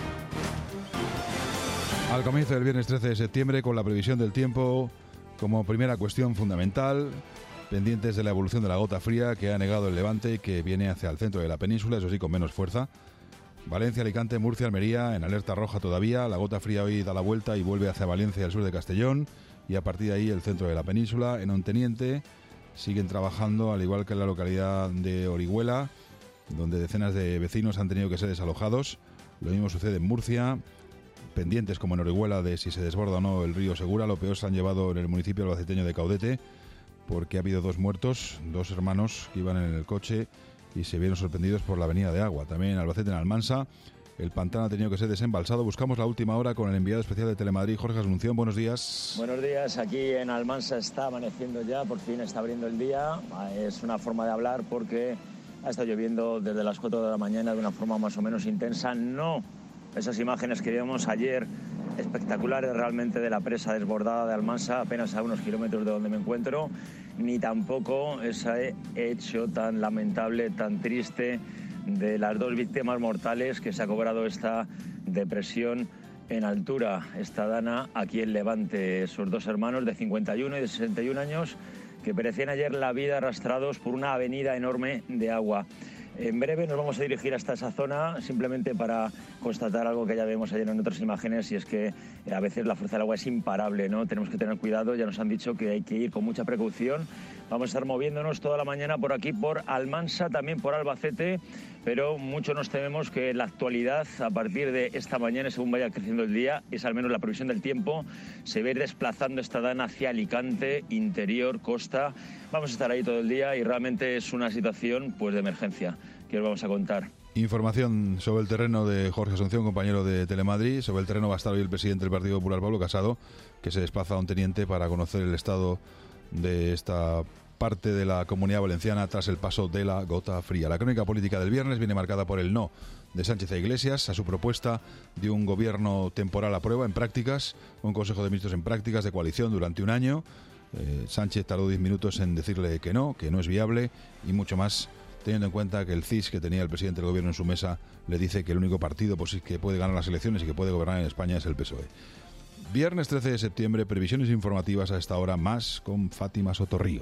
Al comienzo del viernes trece de septiembre, con la previsión del tiempo como primera cuestión fundamental, pendientes de la evolución de la gota fría que ha negado el levante y que viene hacia el centro de la península, eso sí, con menos fuerza. Valencia, Alicante, Murcia, Almería, en alerta roja todavía. La gota fría hoy da la vuelta y vuelve hacia Valencia y el sur de Castellón, y a partir de ahí el centro de la península. En Onteniente siguen trabajando, al igual que en la localidad de Orihuela, donde decenas de vecinos han tenido que ser desalojados. Lo mismo sucede en Murcia, pendientes como en Orihuela de si se desborda o no el río Segura. Lo peor se han llevado en el municipio albaceteño de Caudete, porque ha habido dos muertos, dos hermanos que iban en el coche y se vieron sorprendidos por la avenida de agua. También en Albacete, en Almansa, el pantano ha tenido que ser desembalsado. Buscamos la última hora con el enviado especial de Telemadrid, Jorge Asunción. Buenos días. Buenos días. Aquí en Almansa está amaneciendo ya, por fin está abriendo el día. Es una forma de hablar porque ha estado lloviendo desde las cuatro de la mañana de una forma más o menos intensa. No esas imágenes que vimos ayer, espectaculares realmente, de la presa desbordada de Almansa, apenas a unos kilómetros de donde me encuentro, ni tampoco ese hecho tan lamentable, tan triste, de las dos víctimas mortales que se ha cobrado esta depresión en altura, esta dana aquí en Levante. Sus dos hermanos de cincuenta y uno y de sesenta y un años que perecían ayer la vida arrastrados por una avenida enorme de agua. En breve nos vamos a dirigir hasta esa zona simplemente para constatar algo que ya vemos ayer en otras imágenes, y es que a veces la fuerza del agua es imparable, ¿no? Tenemos que tener cuidado, ya nos han dicho que hay que ir con mucha precaución Vamos a estar moviéndonos toda la mañana por aquí, por Almansa, también por Albacete, pero mucho nos tememos que la actualidad, a partir de esta mañana, según vaya creciendo el día, es al menos la previsión del tiempo, se va a ir desplazando esta dana hacia Alicante, interior, costa. Vamos a estar ahí todo el día y realmente es una situación pues de emergencia que os vamos a contar. Información sobre el terreno de Jorge Asunción, compañero de Telemadrid. Sobre el terreno va a estar hoy el presidente del Partido Popular, Pablo Casado, que se desplaza a un teniente para conocer el estado de esta parte de la Comunidad Valenciana tras el paso de la gota fría. La crónica política del viernes viene marcada por el no de Sánchez a Iglesias a su propuesta de un gobierno temporal a prueba en prácticas, un Consejo de Ministros en prácticas de coalición durante un año. Eh, Sánchez tardó diez minutos en decirle que no, que no es viable y mucho más, teniendo en cuenta que el C I S que tenía el presidente del gobierno en su mesa le dice que el único partido pues, que puede ganar las elecciones y que puede gobernar en España es el P S O E. Viernes trece de septiembre, previsiones informativas a esta hora, más con Fátima Sotorrío.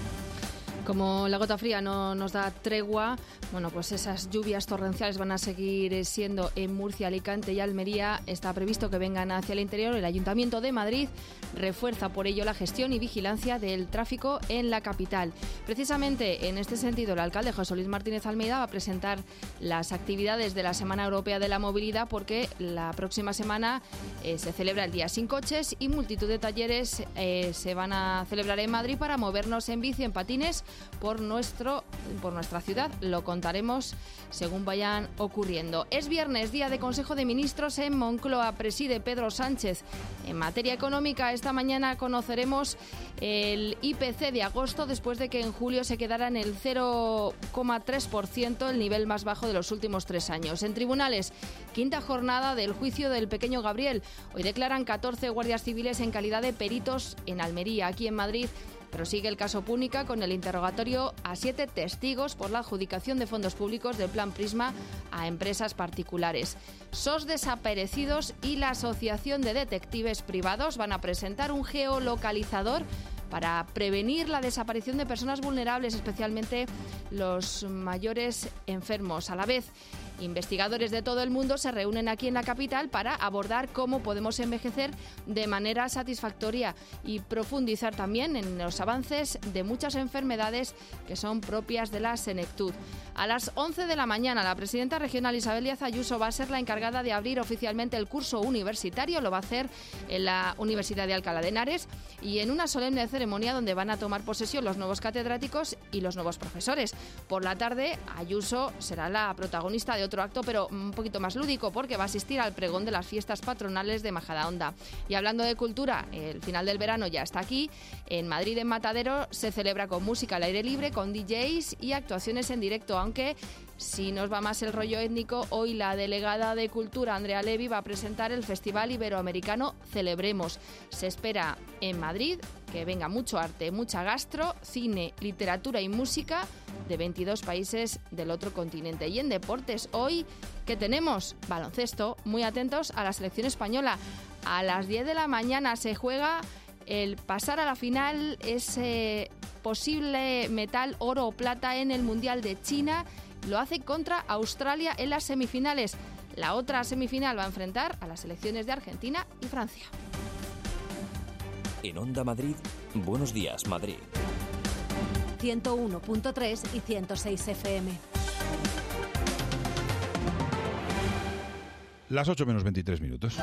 Como la gota fría no nos da tregua, bueno, pues esas lluvias torrenciales van a seguir siendo en Murcia, Alicante y Almería. Está previsto que vengan hacia el interior. El Ayuntamiento de Madrid refuerza por ello la gestión y vigilancia del tráfico en la capital. Precisamente en este sentido, el alcalde José Luis Martínez Almeida va a presentar las actividades de la Semana Europea de la Movilidad, porque la próxima semana eh, se celebra el Día Sin Coches y multitud de talleres eh, se van a celebrar en Madrid para movernos en bici, en patines, por nuestro por nuestra ciudad. Lo contaremos según vayan ocurriendo. Es viernes, día de Consejo de Ministros en Moncloa. Preside Pedro Sánchez. En materia económica, esta mañana conoceremos el I P C de agosto, después de que en julio se quedara en el cero coma tres por ciento, el nivel más bajo de los últimos tres años. En tribunales, quinta jornada del juicio del pequeño Gabriel. Hoy declaran catorce guardias civiles en calidad de peritos en Almería. Aquí en Madrid prosigue el caso Púnica con el interrogatorio a siete testigos por la adjudicación de fondos públicos del Plan Prisma a empresas particulares. S O S desaparecidos y la Asociación de Detectives Privados van a presentar un geolocalizador para prevenir la desaparición de personas vulnerables, especialmente los mayores enfermos. A la vez, investigadores de todo el mundo se reúnen aquí en la capital para abordar cómo podemos envejecer de manera satisfactoria y profundizar también en los avances de muchas enfermedades que son propias de la senectud. A las once de la mañana, la presidenta regional Isabel Díaz Ayuso va a ser la encargada de abrir oficialmente el curso universitario. Lo va a hacer en la Universidad de Alcalá de Henares y en una solemne ceremonia donde van a tomar posesión los nuevos catedráticos y los nuevos profesores. Por la tarde, Ayuso será la protagonista de otro acto, pero un poquito más lúdico, porque va a asistir al pregón de las fiestas patronales de Majadahonda. Y hablando de cultura, el final del verano ya está aquí. En Madrid, en Matadero, se celebra con música al aire libre, con D Js y actuaciones en directo, aunque si nos va más el rollo étnico, hoy la delegada de Cultura, Andrea Levy, va a presentar el Festival Iberoamericano Celebremos. Se espera en Madrid que venga mucho arte, mucha gastro, cine, literatura y música de veintidós países del otro continente. Y en deportes, hoy, ¿qué tenemos? Baloncesto. Muy atentos a la selección española. A las diez de la mañana se juega el pasar a la final, ese posible metal, oro o plata en el Mundial de China. Lo hace contra Australia en las semifinales. La otra semifinal va a enfrentar a las selecciones de Argentina y Francia. En Onda Madrid, Buenos Días, Madrid. ciento uno punto tres y ciento seis F M. Las ocho menos veintitrés minutos.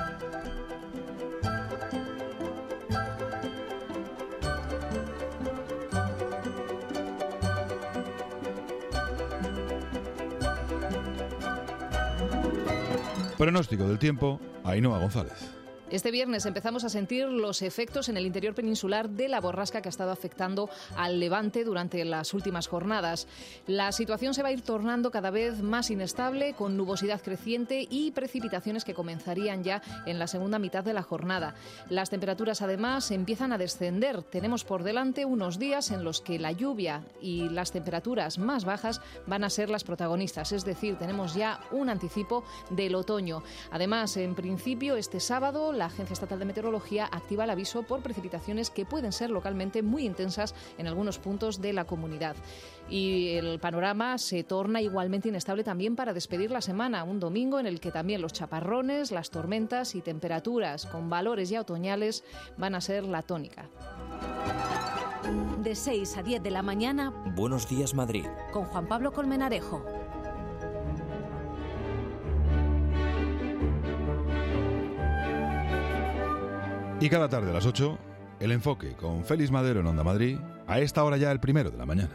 Pronóstico del tiempo, Ainhoa González. Este viernes empezamos a sentir los efectos en el interior peninsular de la borrasca que ha estado afectando al Levante durante las últimas jornadas. La situación se va a ir tornando cada vez más inestable, con nubosidad creciente y precipitaciones que comenzarían ya en la segunda mitad de la jornada. Las temperaturas además empiezan a descender. Tenemos por delante unos días en los que la lluvia y las temperaturas más bajas van a ser las protagonistas, es decir, tenemos ya un anticipo del otoño. Además, en principio, este sábado la Agencia Estatal de Meteorología activa el aviso por precipitaciones que pueden ser localmente muy intensas en algunos puntos de la comunidad. Y el panorama se torna igualmente inestable también para despedir la semana, un domingo en el que también los chaparrones, las tormentas y temperaturas con valores ya otoñales van a ser la tónica. De seis a diez de la mañana, Buenos Días Madrid. Con Juan Pablo Colmenarejo. Y cada tarde a las ocho, El Enfoque con Félix Madero en Onda Madrid, a esta hora ya el primero de la mañana.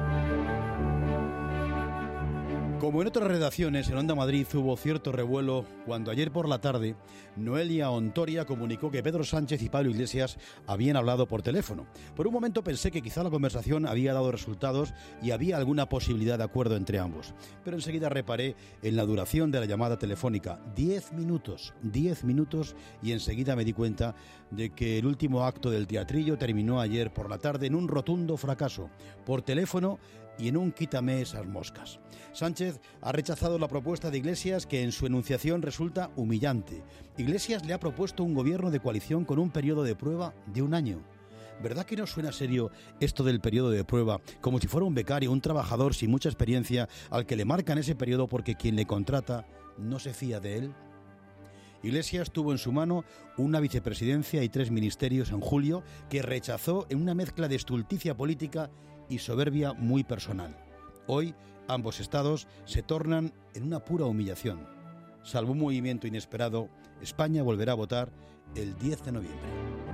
Como en otras redacciones, en Onda Madrid hubo cierto revuelo cuando ayer por la tarde Noelia Ontoria comunicó que Pedro Sánchez y Pablo Iglesias habían hablado por teléfono. Por un momento pensé que quizá la conversación había dado resultados y había alguna posibilidad de acuerdo entre ambos. Pero enseguida reparé en la duración de la llamada telefónica. Diez minutos, diez minutos, y enseguida me di cuenta de que el último acto del teatrillo terminó ayer por la tarde en un rotundo fracaso. Por teléfono y en un quítame esas moscas. Sánchez ha rechazado la propuesta de Iglesias, que en su enunciación resulta humillante. Iglesias le ha propuesto un gobierno de coalición con un periodo de prueba de un año. ¿Verdad que no suena serio esto del periodo de prueba? Como si fuera un becario, un trabajador sin mucha experiencia al que le marcan ese periodo porque quien le contrata no se fía de él. Iglesias tuvo en su mano una vicepresidencia y tres ministerios en julio que rechazó en una mezcla de estulticia política y soberbia muy personal. Hoy, ambos estados se tornan en una pura humillación. Salvo un movimiento inesperado, España volverá a votar el diez de noviembre.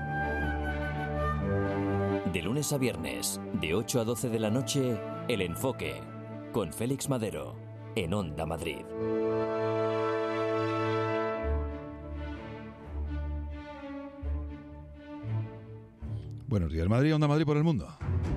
De lunes a viernes, de ocho a doce de la noche, El Enfoque, con Félix Madero, en Onda Madrid. Buenos días, Madrid, Onda Madrid por el mundo.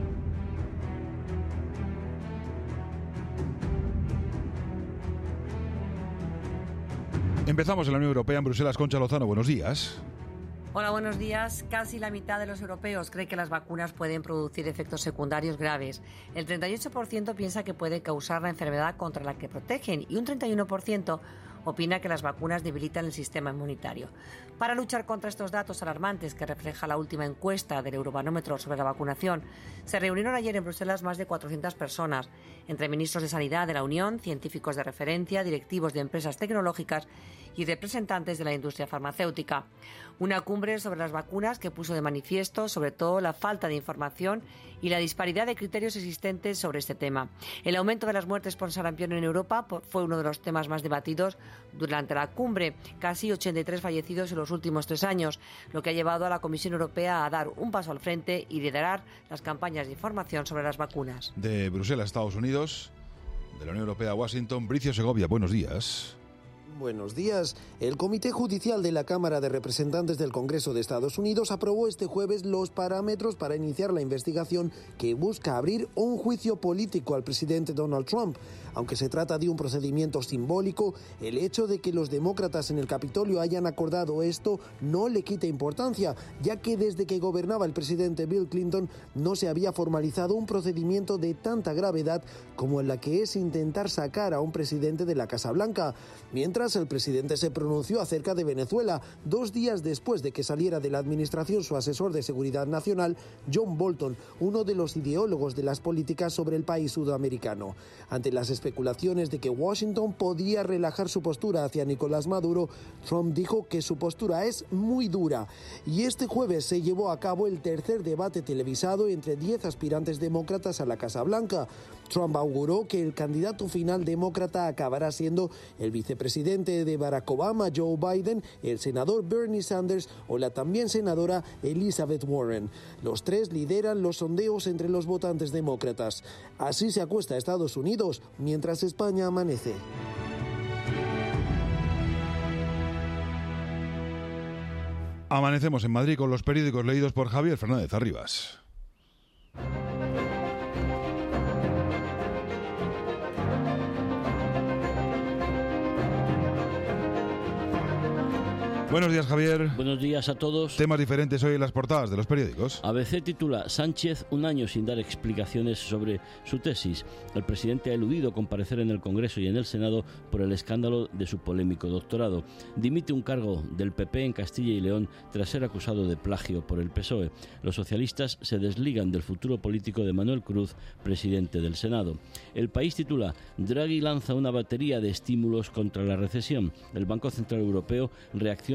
Empezamos en la Unión Europea, en Bruselas. Concha Lozano, buenos días. Hola, buenos días. Casi la mitad de los europeos cree que las vacunas pueden producir efectos secundarios graves. El treinta y ocho por ciento piensa que puede causar la enfermedad contra la que protegen y un treinta y uno por ciento opina que las vacunas debilitan el sistema inmunitario. Para luchar contra estos datos alarmantes que refleja la última encuesta del Eurobarómetro sobre la vacunación, se reunieron ayer en Bruselas más de cuatrocientas personas, entre ministros de Sanidad de la Unión, científicos de referencia, directivos de empresas tecnológicas y representantes de la industria farmacéutica. Una cumbre sobre las vacunas que puso de manifiesto sobre todo la falta de información y la disparidad de criterios existentes sobre este tema. El aumento de las muertes por sarampión en Europa fue uno de los temas más debatidos durante la cumbre, casi ochenta y tres fallecidos en los últimos tres años, lo que ha llevado a la Comisión Europea a dar un paso al frente y liderar las campañas de información sobre las vacunas. De Bruselas, Estados Unidos, de la Unión Europea a Washington, Bricio Segovia, buenos días. Buenos días. El Comité Judicial de la Cámara de Representantes del Congreso de Estados Unidos aprobó este jueves los parámetros para iniciar la investigación que busca abrir un juicio político al presidente Donald Trump. Aunque se trata de un procedimiento simbólico, el hecho de que los demócratas en el Capitolio hayan acordado esto no le quita importancia, ya que desde que gobernaba el presidente Bill Clinton no se había formalizado un procedimiento de tanta gravedad como la que es intentar sacar a un presidente de la Casa Blanca. Mientras, el presidente se pronunció acerca de Venezuela, dos días después de que saliera de la administración su asesor de seguridad nacional, John Bolton, uno de los ideólogos de las políticas sobre el país sudamericano. Ante las especulaciones de que Washington podía relajar su postura hacia Nicolás Maduro, Trump dijo que su postura es muy dura. Y este jueves se llevó a cabo el tercer debate televisado entre diez aspirantes demócratas a la Casa Blanca. Trump auguró que el candidato final demócrata acabará siendo el vicepresidente de Barack Obama, Joe Biden, el senador Bernie Sanders o la también senadora Elizabeth Warren. Los tres lideran los sondeos entre los votantes demócratas. Así se acuesta Estados Unidos, mientras España amanece. Amanecemos en Madrid con los periódicos leídos por Javier Fernández Arribas. Buenos días, Javier. Buenos días a todos. Temas diferentes hoy en las portadas de los periódicos. A B C titula: Sánchez un año sin dar explicaciones sobre su tesis. El presidente ha eludido comparecer en el Congreso y en el Senado por el escándalo de su polémico doctorado. Dimite un cargo del P P en Castilla y León tras ser acusado de plagio por el P S O E. Los socialistas se desligan del futuro político de Manuel Cruz, presidente del Senado. El País titula: Draghi lanza una batería de estímulos contra la recesión. El Banco Central Europeo reacciona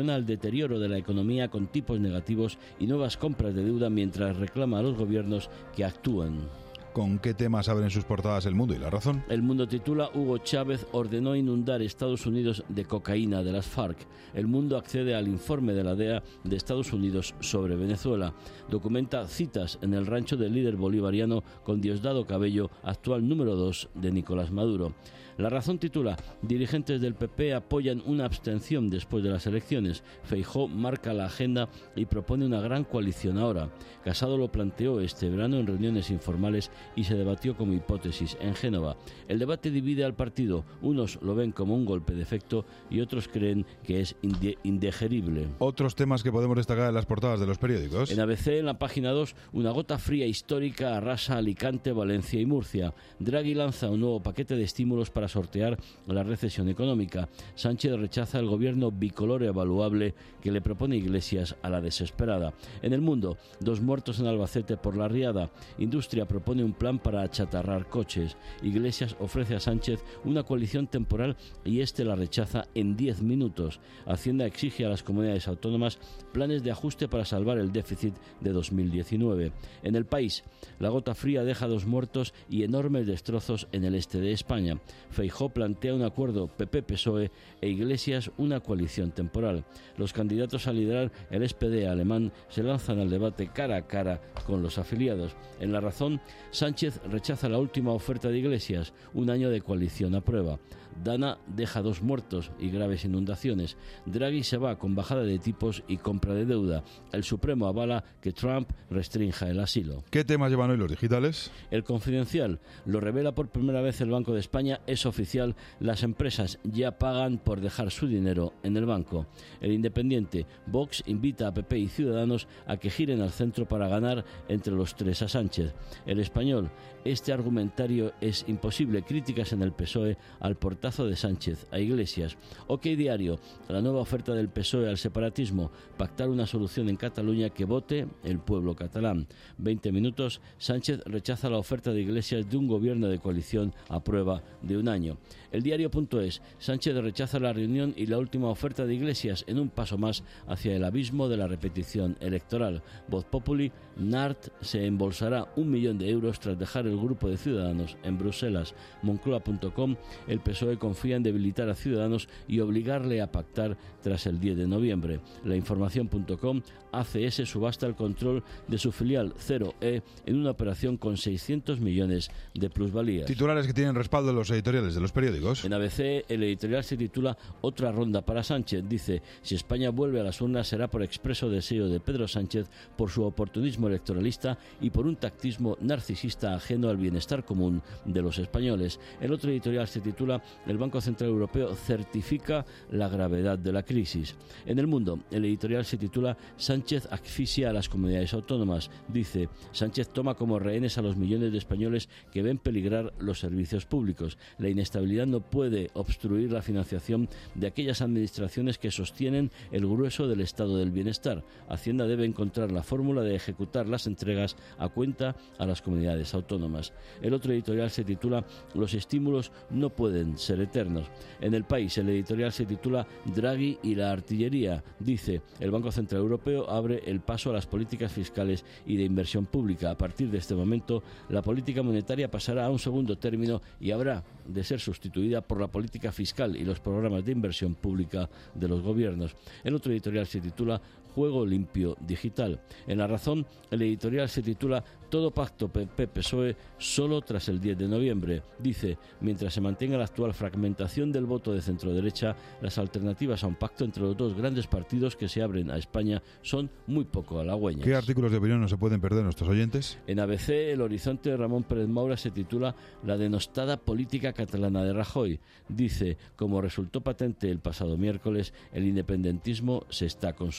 reacciona al deterioro de la economía con tipos negativos y nuevas compras de deuda mientras reclama a los gobiernos que actúen. ¿Con qué temas abren sus portadas El Mundo y La Razón? El Mundo titula: Hugo Chávez ordenó inundar Estados Unidos de cocaína de las FARC. El Mundo accede al informe de la D E A de Estados Unidos sobre Venezuela. Documenta citas en el rancho del líder bolivariano con Diosdado Cabello, actual número dos de Nicolás Maduro. La Razón titula: dirigentes del P P apoyan una abstención después de las elecciones. Feijóo marca la agenda y propone una gran coalición ahora. Casado lo planteó este verano en reuniones informales y se debatió como hipótesis en Génova. El debate divide al partido. Unos lo ven como un golpe de efecto y otros creen que es inde- indigerible. Otros temas que podemos destacar en las portadas de los periódicos. En A B C, en la página dos, una gota fría histórica arrasa Alicante, Valencia y Murcia. Draghi lanza un nuevo paquete de estímulos para sortear la recesión económica. Sánchez rechaza el gobierno bicolor evaluable que le propone Iglesias a la desesperada. En El Mundo, dos muertos en Albacete por la riada. Industria propone un plan para achatarrar coches. Iglesias ofrece a Sánchez una coalición temporal y este la rechaza en diez minutos. Hacienda exige a las comunidades autónomas planes de ajuste para salvar el déficit de dos mil diecinueve. En El País, la gota fría deja dos muertos y enormes destrozos en el este de España. Feijóo plantea un acuerdo P P P S O E e Iglesias una coalición temporal. Los candidatos a liderar el S P D alemán se lanzan al debate cara a cara con los afiliados. En La Razón, Sánchez rechaza la última oferta de Iglesias, un año de coalición a prueba. Dana deja dos muertos y graves inundaciones. Draghi se va con bajada de tipos y compra de deuda. El Supremo avala que Trump restrinja el asilo. ¿Qué temas llevan hoy los digitales? El Confidencial lo revela por primera vez el Banco de España. Es oficial, las empresas ya pagan por dejar su dinero en el banco. El Independiente, Vox invita a P P y Ciudadanos a que giren al centro para ganar entre los tres a Sánchez. El Español, este argumentario es imposible. Críticas en el P S O E al portazo de Sánchez a Iglesias. OK Diario, la nueva oferta del P S O E al separatismo, pactar una solución en Cataluña que vote el pueblo catalán. veinte minutos, Sánchez rechaza la oferta de Iglesias de un gobierno de coalición a prueba de un año. El Diario.es, Sánchez rechaza la reunión y la última oferta de Iglesias en un paso más hacia el abismo de la repetición electoral. Voz Populi, Nart se embolsará un millón de euros tras dejar el grupo de Ciudadanos en Bruselas. Moncloa punto com, el P S O E confía en debilitar a Ciudadanos y obligarle a pactar tras el diez de noviembre. La Información punto com, A C S subasta el control de su filial cero E en una operación con seiscientos millones de plusvalías. Titulares que tienen respaldo en los editoriales de los periódicos. En A B C, el editorial se titula Otra ronda para Sánchez. Dice: si España vuelve a las urnas será por expreso deseo de Pedro Sánchez, por su oportunismo electoralista y por un tactismo narcisista ajeno al bienestar común de los españoles. El otro editorial se titula El Banco Central Europeo certifica la gravedad de la crisis. En El Mundo, el editorial se titula Sánchez asfixia a las comunidades autónomas. Dice: Sánchez toma como rehenes a los millones de españoles que ven peligrar los servicios públicos. La inestabilidad no puede obstruir la financiación de aquellas administraciones que sostienen el grueso del estado del bienestar. Hacienda debe encontrar la fórmula de ejecutar las entregas a cuenta a las comunidades autónomas. El otro editorial se titula Los estímulos no pueden ser eternos. En El País, el editorial se titula Draghi y la artillería. Dice: el Banco Central Europeo abre el paso a las políticas fiscales y de inversión pública. A partir de este momento, la política monetaria pasará a un segundo término y habrá de ser sustituida por la política fiscal y los programas de inversión pública de los gobiernos. El otro editorial se titula Juego limpio digital. En La Razón, el editorial se titula Todo pacto P P P S O E solo tras el diez de noviembre. Dice: mientras se mantenga la actual fragmentación del voto de centro-derecha, las alternativas a un pacto entre los dos grandes partidos que se abren a España son muy poco halagüeñas. ¿Qué artículos de opinión no se pueden perder nuestros oyentes? En A B C, El Horizonte de Ramón Pérez Maura se titula La denostada política catalana de Rajoy. Dice: como resultó patente el pasado miércoles, el independentismo se está consumiendo.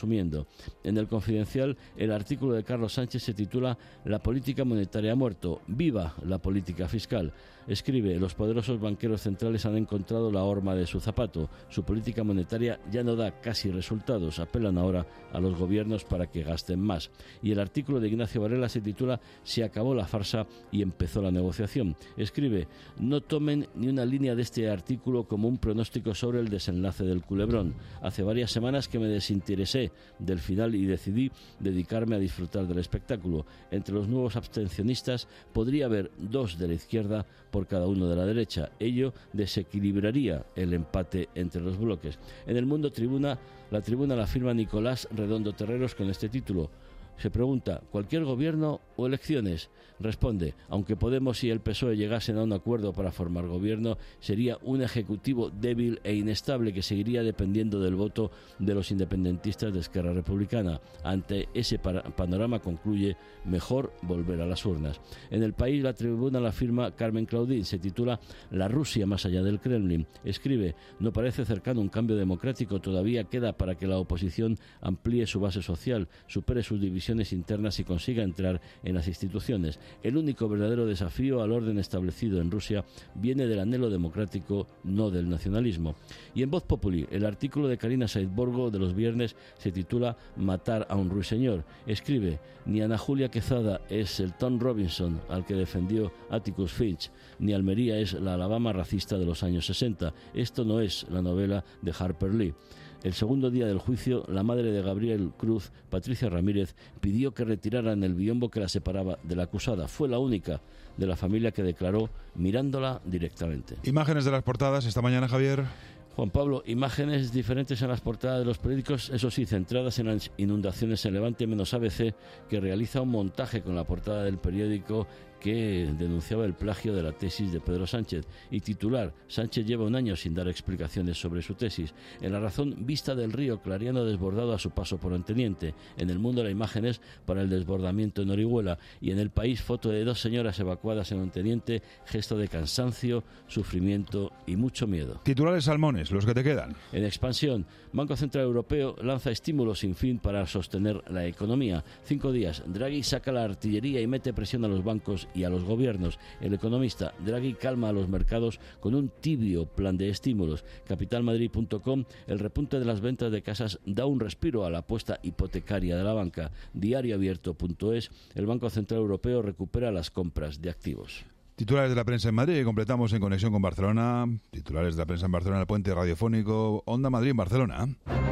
Unido. En El Confidencial, el artículo de Carlos Sánchez se titula «La política monetaria ha muerto. ¡Viva la política fiscal!». Escribe, los poderosos banqueros centrales han encontrado la horma de su zapato. Su política monetaria ya no da casi resultados. Apelan ahora a los gobiernos para que gasten más. Y el artículo de Ignacio Varela se titula «Se acabó la farsa y empezó la negociación». Escribe, no tomen ni una línea de este artículo como un pronóstico sobre el desenlace del culebrón. Hace varias semanas que me desinteresé del final y decidí dedicarme a disfrutar del espectáculo. Entre los nuevos abstencionistas podría haber dos de la izquierda por cada uno de la derecha. Ello desequilibraría el empate entre los bloques. En El Mundo Tribuna, la tribuna la firma Nicolás Redondo Terreros con este título. Se pregunta, ¿cualquier gobierno o elecciones? Responde, aunque Podemos y el P S O E llegasen a un acuerdo para formar gobierno, sería un ejecutivo débil e inestable que seguiría dependiendo del voto de los independentistas de Esquerra Republicana. Ante ese panorama concluye, mejor volver a las urnas. En El País, la tribuna la firma Carmen Claudín, se titula La Rusia más allá del Kremlin. Escribe, no parece cercano un cambio democrático, todavía queda para que la oposición amplíe su base social, supere sus divisiones internas y consiga entrar en las instituciones. El único verdadero desafío al orden establecido en Rusia viene del anhelo democrático, no del nacionalismo. Y en Voz Populi, el artículo de Karina Saidborgo de los viernes se titula Matar a un ruiseñor. Escribe, ni Ana Julia Quezada es el Tom Robinson al que defendió Atticus Finch, ni Almería es la Alabama racista de los años sesenta. Esto no es la novela de Harper Lee. El segundo día del juicio, la madre de Gabriel Cruz, Patricia Ramírez, pidió que retiraran el biombo que la separaba de la acusada. Fue la única de la familia que declaró mirándola directamente. Imágenes de las portadas esta mañana, Javier. Juan Pablo, imágenes diferentes en las portadas de los periódicos, eso sí, centradas en las inundaciones en Levante, menos A B C, que realiza un montaje con la portada del periódico que denunciaba el plagio de la tesis de Pedro Sánchez. Y titular, Sánchez lleva un año sin dar explicaciones sobre su tesis. En La Razón, vista del río Clariano desbordado a su paso por Onteniente. En El Mundo, la imagen es para el desbordamiento en Orihuela. Y en El País, foto de dos señoras evacuadas en Onteniente, gesto de cansancio, sufrimiento y mucho miedo. Titulares salmones, los que te quedan. En Expansión, Banco Central Europeo lanza estímulos sin fin para sostener la economía. Cinco días, Draghi saca la artillería y mete presión a los bancos y a los gobiernos. El Economista, Draghi calma a los mercados con un tibio plan de estímulos. capital madrid punto com, el repunte de las ventas de casas da un respiro a la apuesta hipotecaria de la banca. diario abierto punto es, el Banco Central Europeo recupera las compras de activos. Titulares de la prensa en Madrid, completamos en conexión con Barcelona. Titulares de la prensa en Barcelona, el puente radiofónico Onda Madrid en Barcelona.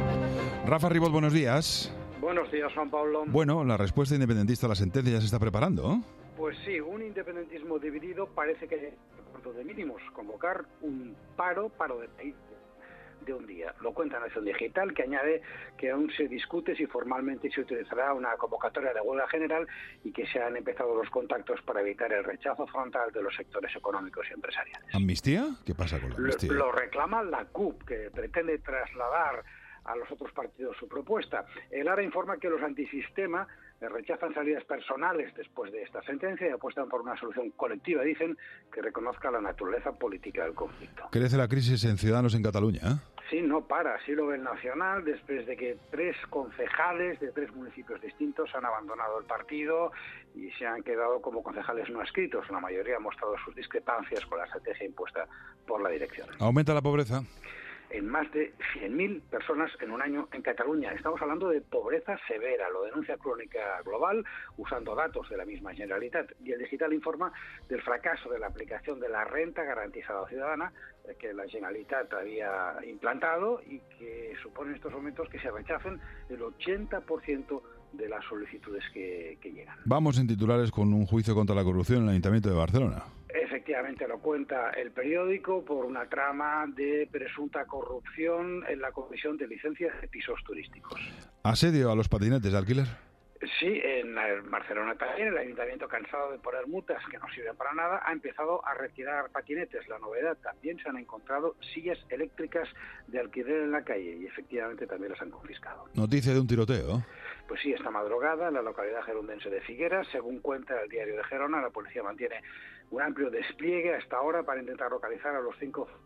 Rafa Ribot, buenos días. Buenos días, Juan Pablo. Bueno, la respuesta independentista a la sentencia ya se está preparando. Pues sí, un independentismo dividido parece que hay acuerdo de mínimos, convocar un paro, paro de país de un día. Lo cuenta Nación Digital, que añade que aún se discute si formalmente se utilizará una convocatoria de huelga general y que se han empezado los contactos para evitar el rechazo frontal de los sectores económicos y empresariales. ¿Amnistía? ¿Qué pasa con la amnistía? Lo, lo reclama la C U P, que pretende trasladar a los otros partidos su propuesta. El ARA informa que los antisistema rechazan salidas personales después de esta sentencia y apuestan por una solución colectiva, dicen, que reconozca la naturaleza política del conflicto. Crece la crisis en Ciudadanos en Cataluña, ¿eh? Sí, no para, así lo ve el Nacional, después de que tres concejales de tres municipios distintos han abandonado el partido y se han quedado como concejales no escritos. La mayoría ha mostrado sus discrepancias con la estrategia impuesta por la dirección. ¿Aumenta la pobreza? En más de cien mil personas en un año en Cataluña. Estamos hablando de pobreza severa, lo denuncia Crónica Global, usando datos de la misma Generalitat. Y el Digital informa del fracaso de la aplicación de la renta garantizada ciudadana que la Generalitat había implantado y que supone en estos momentos que se rechacen el ochenta por ciento de las solicitudes que, que llegan. Vamos en titulares con un juicio contra la corrupción en el Ayuntamiento de Barcelona. Efectivamente, lo cuenta el periódico por una trama de presunta corrupción en la comisión de licencias de pisos turísticos. ¿Asedio a los patinetes de alquiler? Sí, en Barcelona también, el ayuntamiento, cansado de poner multas que no sirven para nada, ha empezado a retirar patinetes. La novedad, también se han encontrado sillas eléctricas de alquiler en la calle y efectivamente también las han confiscado. Noticia de un tiroteo. Pues sí, esta madrugada en la localidad gerundense de Figueras, según cuenta el diario de Gerona, la policía mantiene un amplio despliegue hasta ahora para intentar localizar a los cinco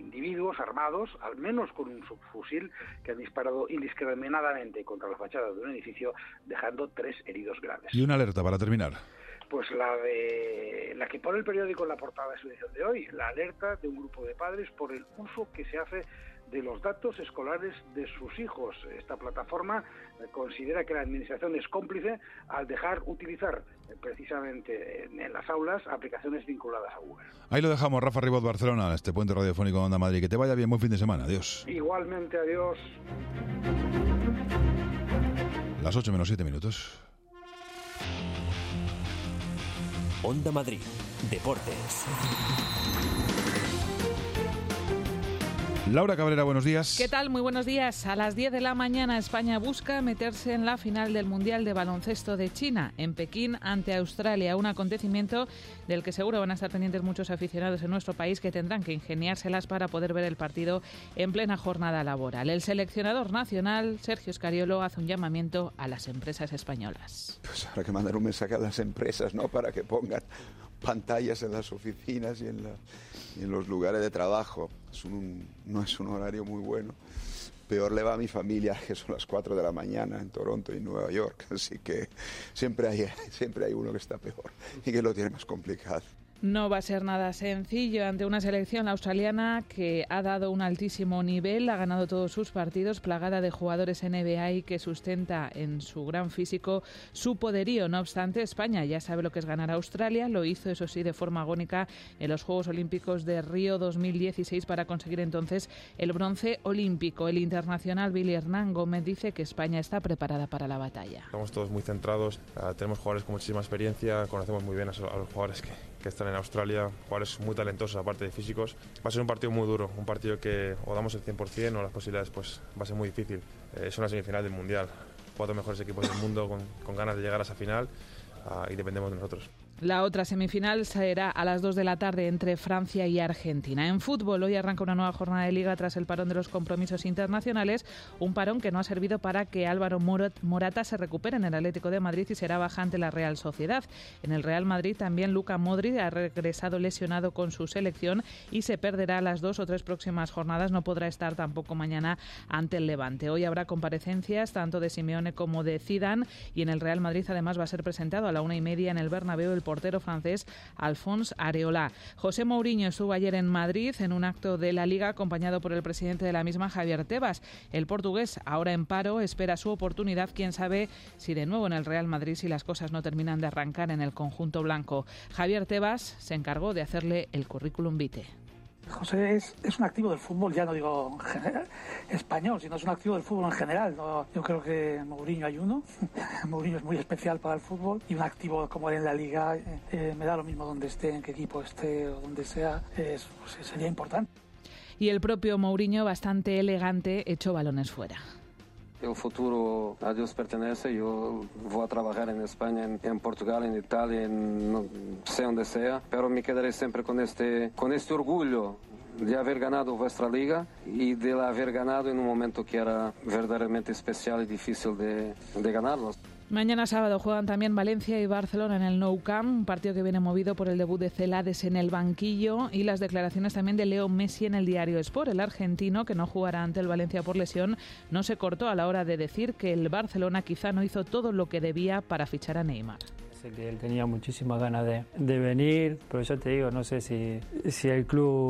individuos armados, al menos con un subfusil, que han disparado indiscriminadamente contra la fachada de un edificio, dejando tres heridos graves. Y una alerta para terminar. Pues la de la que pone el periódico en la portada de su edición de hoy, la alerta de un grupo de padres por el uso que se hace de los datos escolares de sus hijos. Esta plataforma considera que la administración es cómplice al dejar utilizar eh, precisamente en, en las aulas aplicaciones vinculadas a Google. Ahí lo dejamos, Rafa Ribot, Barcelona, este puente radiofónico de Onda Madrid. Que te vaya bien, buen fin de semana. Adiós. Igualmente, adiós. Las ocho menos siete minutos. Onda Madrid, Deportes. Laura Cabrera, buenos días. ¿Qué tal? Muy buenos días. A las diez de la mañana España busca meterse en la final del Mundial de Baloncesto de China, en Pekín, ante Australia. Un acontecimiento del que seguro van a estar pendientes muchos aficionados en nuestro país, que tendrán que ingeniárselas para poder ver el partido en plena jornada laboral. El seleccionador nacional, Sergio Scariolo, hace un llamamiento a las empresas españolas. Pues habrá que mandar un mensaje a las empresas, ¿no?, para que pongan pantallas en las oficinas y en, la, y en los lugares de trabajo. Es un, no es un horario muy bueno. Peor le va a mi familia, que son las cuatro de la mañana en Toronto y Nueva York. Así que siempre hay, siempre hay uno que está peor y que lo tiene más complicado. No va a ser nada sencillo ante una selección australiana que ha dado un altísimo nivel, ha ganado todos sus partidos, plagada de jugadores N B A y que sustenta en su gran físico su poderío. No obstante, España ya sabe lo que es ganar a Australia, lo hizo, eso sí, de forma agónica en los Juegos Olímpicos de Río dos mil dieciséis para conseguir entonces el bronce olímpico. El internacional Billy Hernán Gómez dice que España está preparada para la batalla. Estamos todos muy centrados, uh, tenemos jugadores con muchísima experiencia, conocemos muy bien a, a los jugadores que, que están en Australia, jugadores muy talentosos aparte de físicos. Va a ser un partido muy duro, un partido que o damos el cien por cien o las posibilidades pues va a ser muy difícil. Eh, es una semifinal del Mundial, cuatro mejores equipos del mundo con, con ganas de llegar a esa final uh, y dependemos de nosotros. La otra semifinal será a las dos de la tarde entre Francia y Argentina. En fútbol, hoy arranca una nueva jornada de Liga tras el parón de los compromisos internacionales, un parón que no ha servido para que Álvaro Morata se recupere en el Atlético de Madrid y será baja ante la Real Sociedad. En el Real Madrid también Luka Modric ha regresado lesionado con su selección y se perderá las dos o tres próximas jornadas. No podrá estar tampoco mañana ante el Levante. Hoy habrá comparecencias tanto de Simeone como de Zidane y en el Real Madrid además va a ser presentado a la una y media en el Bernabéu el portero francés Alphonse Areola. José Mourinho estuvo ayer en Madrid en un acto de la Liga acompañado por el presidente de la misma, Javier Tebas. El portugués, ahora en paro, espera su oportunidad. Quién sabe si de nuevo en el Real Madrid, si las cosas no terminan de arrancar en el conjunto blanco. Javier Tebas se encargó de hacerle el currículum vitae. José es, es un activo del fútbol, ya no digo general, español, sino es un activo del fútbol en general. ¿no? Yo creo que Mourinho hay uno, Mourinho es muy especial para el fútbol y un activo como él en la Liga, eh, eh, me da lo mismo donde esté, en qué equipo esté o donde sea, es, pues, sería importante. Y el propio Mourinho, bastante elegante, echó balones fuera. El futuro a Dios pertenece, yo voy a trabajar en España, en, en Portugal, en Italia, en no sé donde sea, pero me quedaré siempre con este, con este orgullo de haber ganado vuestra liga y de haber ganado en un momento que era verdaderamente especial y difícil de, de ganarlo. Mañana sábado juegan también Valencia y Barcelona en el Nou Camp, un partido que viene movido por el debut de Celades en el banquillo y las declaraciones también de Leo Messi en el diario Sport. El argentino, que no jugará ante el Valencia por lesión, no se cortó a la hora de decir que el Barcelona quizá no hizo todo lo que debía para fichar a Neymar. Sé que él tenía muchísimas ganas de, de venir, pero yo te digo, no sé si, si el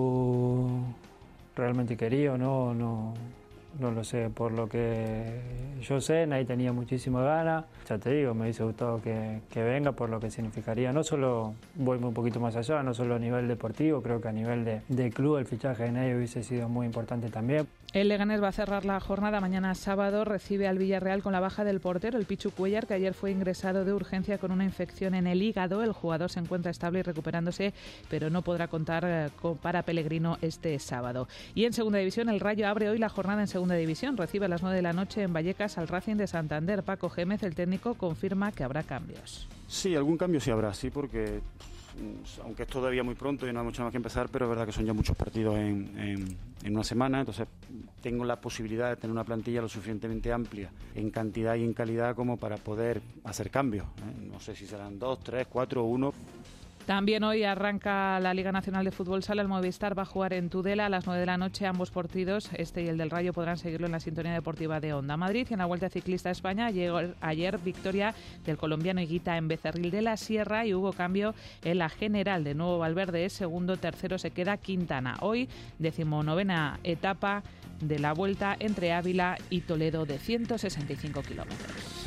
club realmente quería o no, no. No lo sé, por lo que yo sé, Nay tenía muchísima ganas. Ya te digo, me hubiese gustado que, que venga por lo que significaría. No solo, voy un poquito más allá, no solo a nivel deportivo, creo que a nivel de, de club el fichaje de Nay hubiese sido muy importante también. El Leganés va a cerrar la jornada mañana sábado, recibe al Villarreal con la baja del portero, el Pichu Cuellar, que ayer fue ingresado de urgencia con una infección en el hígado. El jugador se encuentra estable y recuperándose, pero no podrá contar para Pellegrino este sábado. Y en Segunda División, el Rayo abre hoy la jornada en Segunda División. Recibe a las nueve de la noche en Vallecas al Racing de Santander. Paco Gémez, el técnico, confirma que habrá cambios. Sí, algún cambio sí habrá, sí, porque aunque es todavía muy pronto y no hay mucho más que empezar, pero es verdad que son ya muchos partidos en, en, en una semana, entonces tengo la posibilidad de tener una plantilla lo suficientemente amplia en cantidad y en calidad como para poder hacer cambios, ¿eh? No sé si serán dos, tres, cuatro o uno. También hoy arranca la Liga Nacional de Fútbol Sala. El Movistar va a jugar en Tudela a las nueve de la noche. Ambos partidos, este y el del Rayo, podrán seguirlo en la sintonía deportiva de Onda Madrid. Y en la Vuelta Ciclista a España, llegó ayer victoria del colombiano Higuita en Becerril de la Sierra y hubo cambio en la general. De nuevo Valverde es segundo, tercero se queda Quintana. Hoy, decimonovena etapa de la Vuelta entre Ávila y Toledo de ciento sesenta y cinco kilómetros.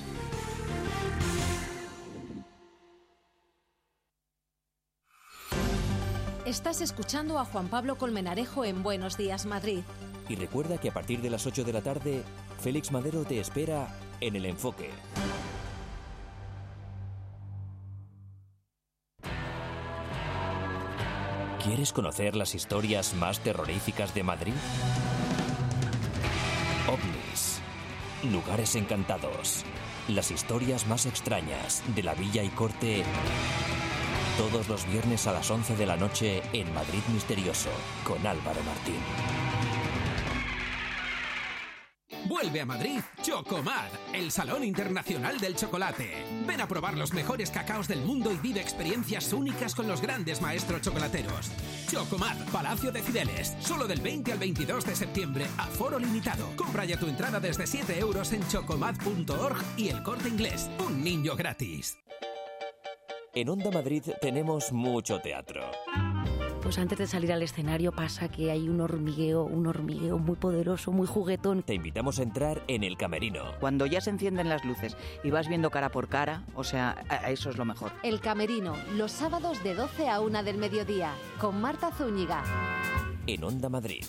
Estás escuchando a Juan Pablo Colmenarejo en Buenos Días, Madrid. Y recuerda que a partir de las ocho de la tarde, Félix Madero te espera en El Enfoque. ¿Quieres conocer las historias más terroríficas de Madrid? OVNIs, lugares encantados, las historias más extrañas de la Villa y Corte. Todos los viernes a las once de la noche en Madrid Misterioso, con Álvaro Martín. Vuelve a Madrid Chocomad, el Salón Internacional del Chocolate. Ven a probar los mejores cacaos del mundo y vive experiencias únicas con los grandes maestros chocolateros. Chocomad, Palacio de Cibeles, solo del veinte al veintidós de septiembre, aforo limitado. Compra ya tu entrada desde siete euros en chocomad punto org y El Corte Inglés. Un niño gratis. En Onda Madrid tenemos mucho teatro. Pues antes de salir al escenario pasa que hay un hormigueo, un hormigueo muy poderoso, muy juguetón. Te invitamos a entrar en el camerino. Cuando ya se encienden las luces y vas viendo cara por cara, o sea, a eso es lo mejor. El Camerino, los sábados de doce a una del mediodía, con Marta Zúñiga. En Onda Madrid.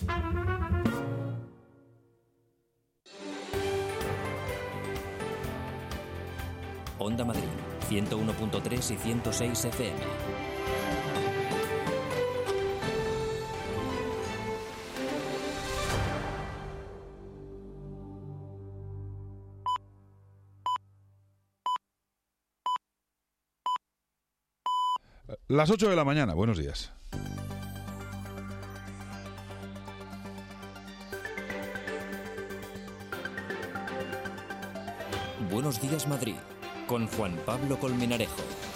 Onda Madrid, ciento uno punto tres y ciento seis F M. Las ocho de la mañana, buenos días. Buenos días, Madrid, con Juan Pablo Colmenarejo.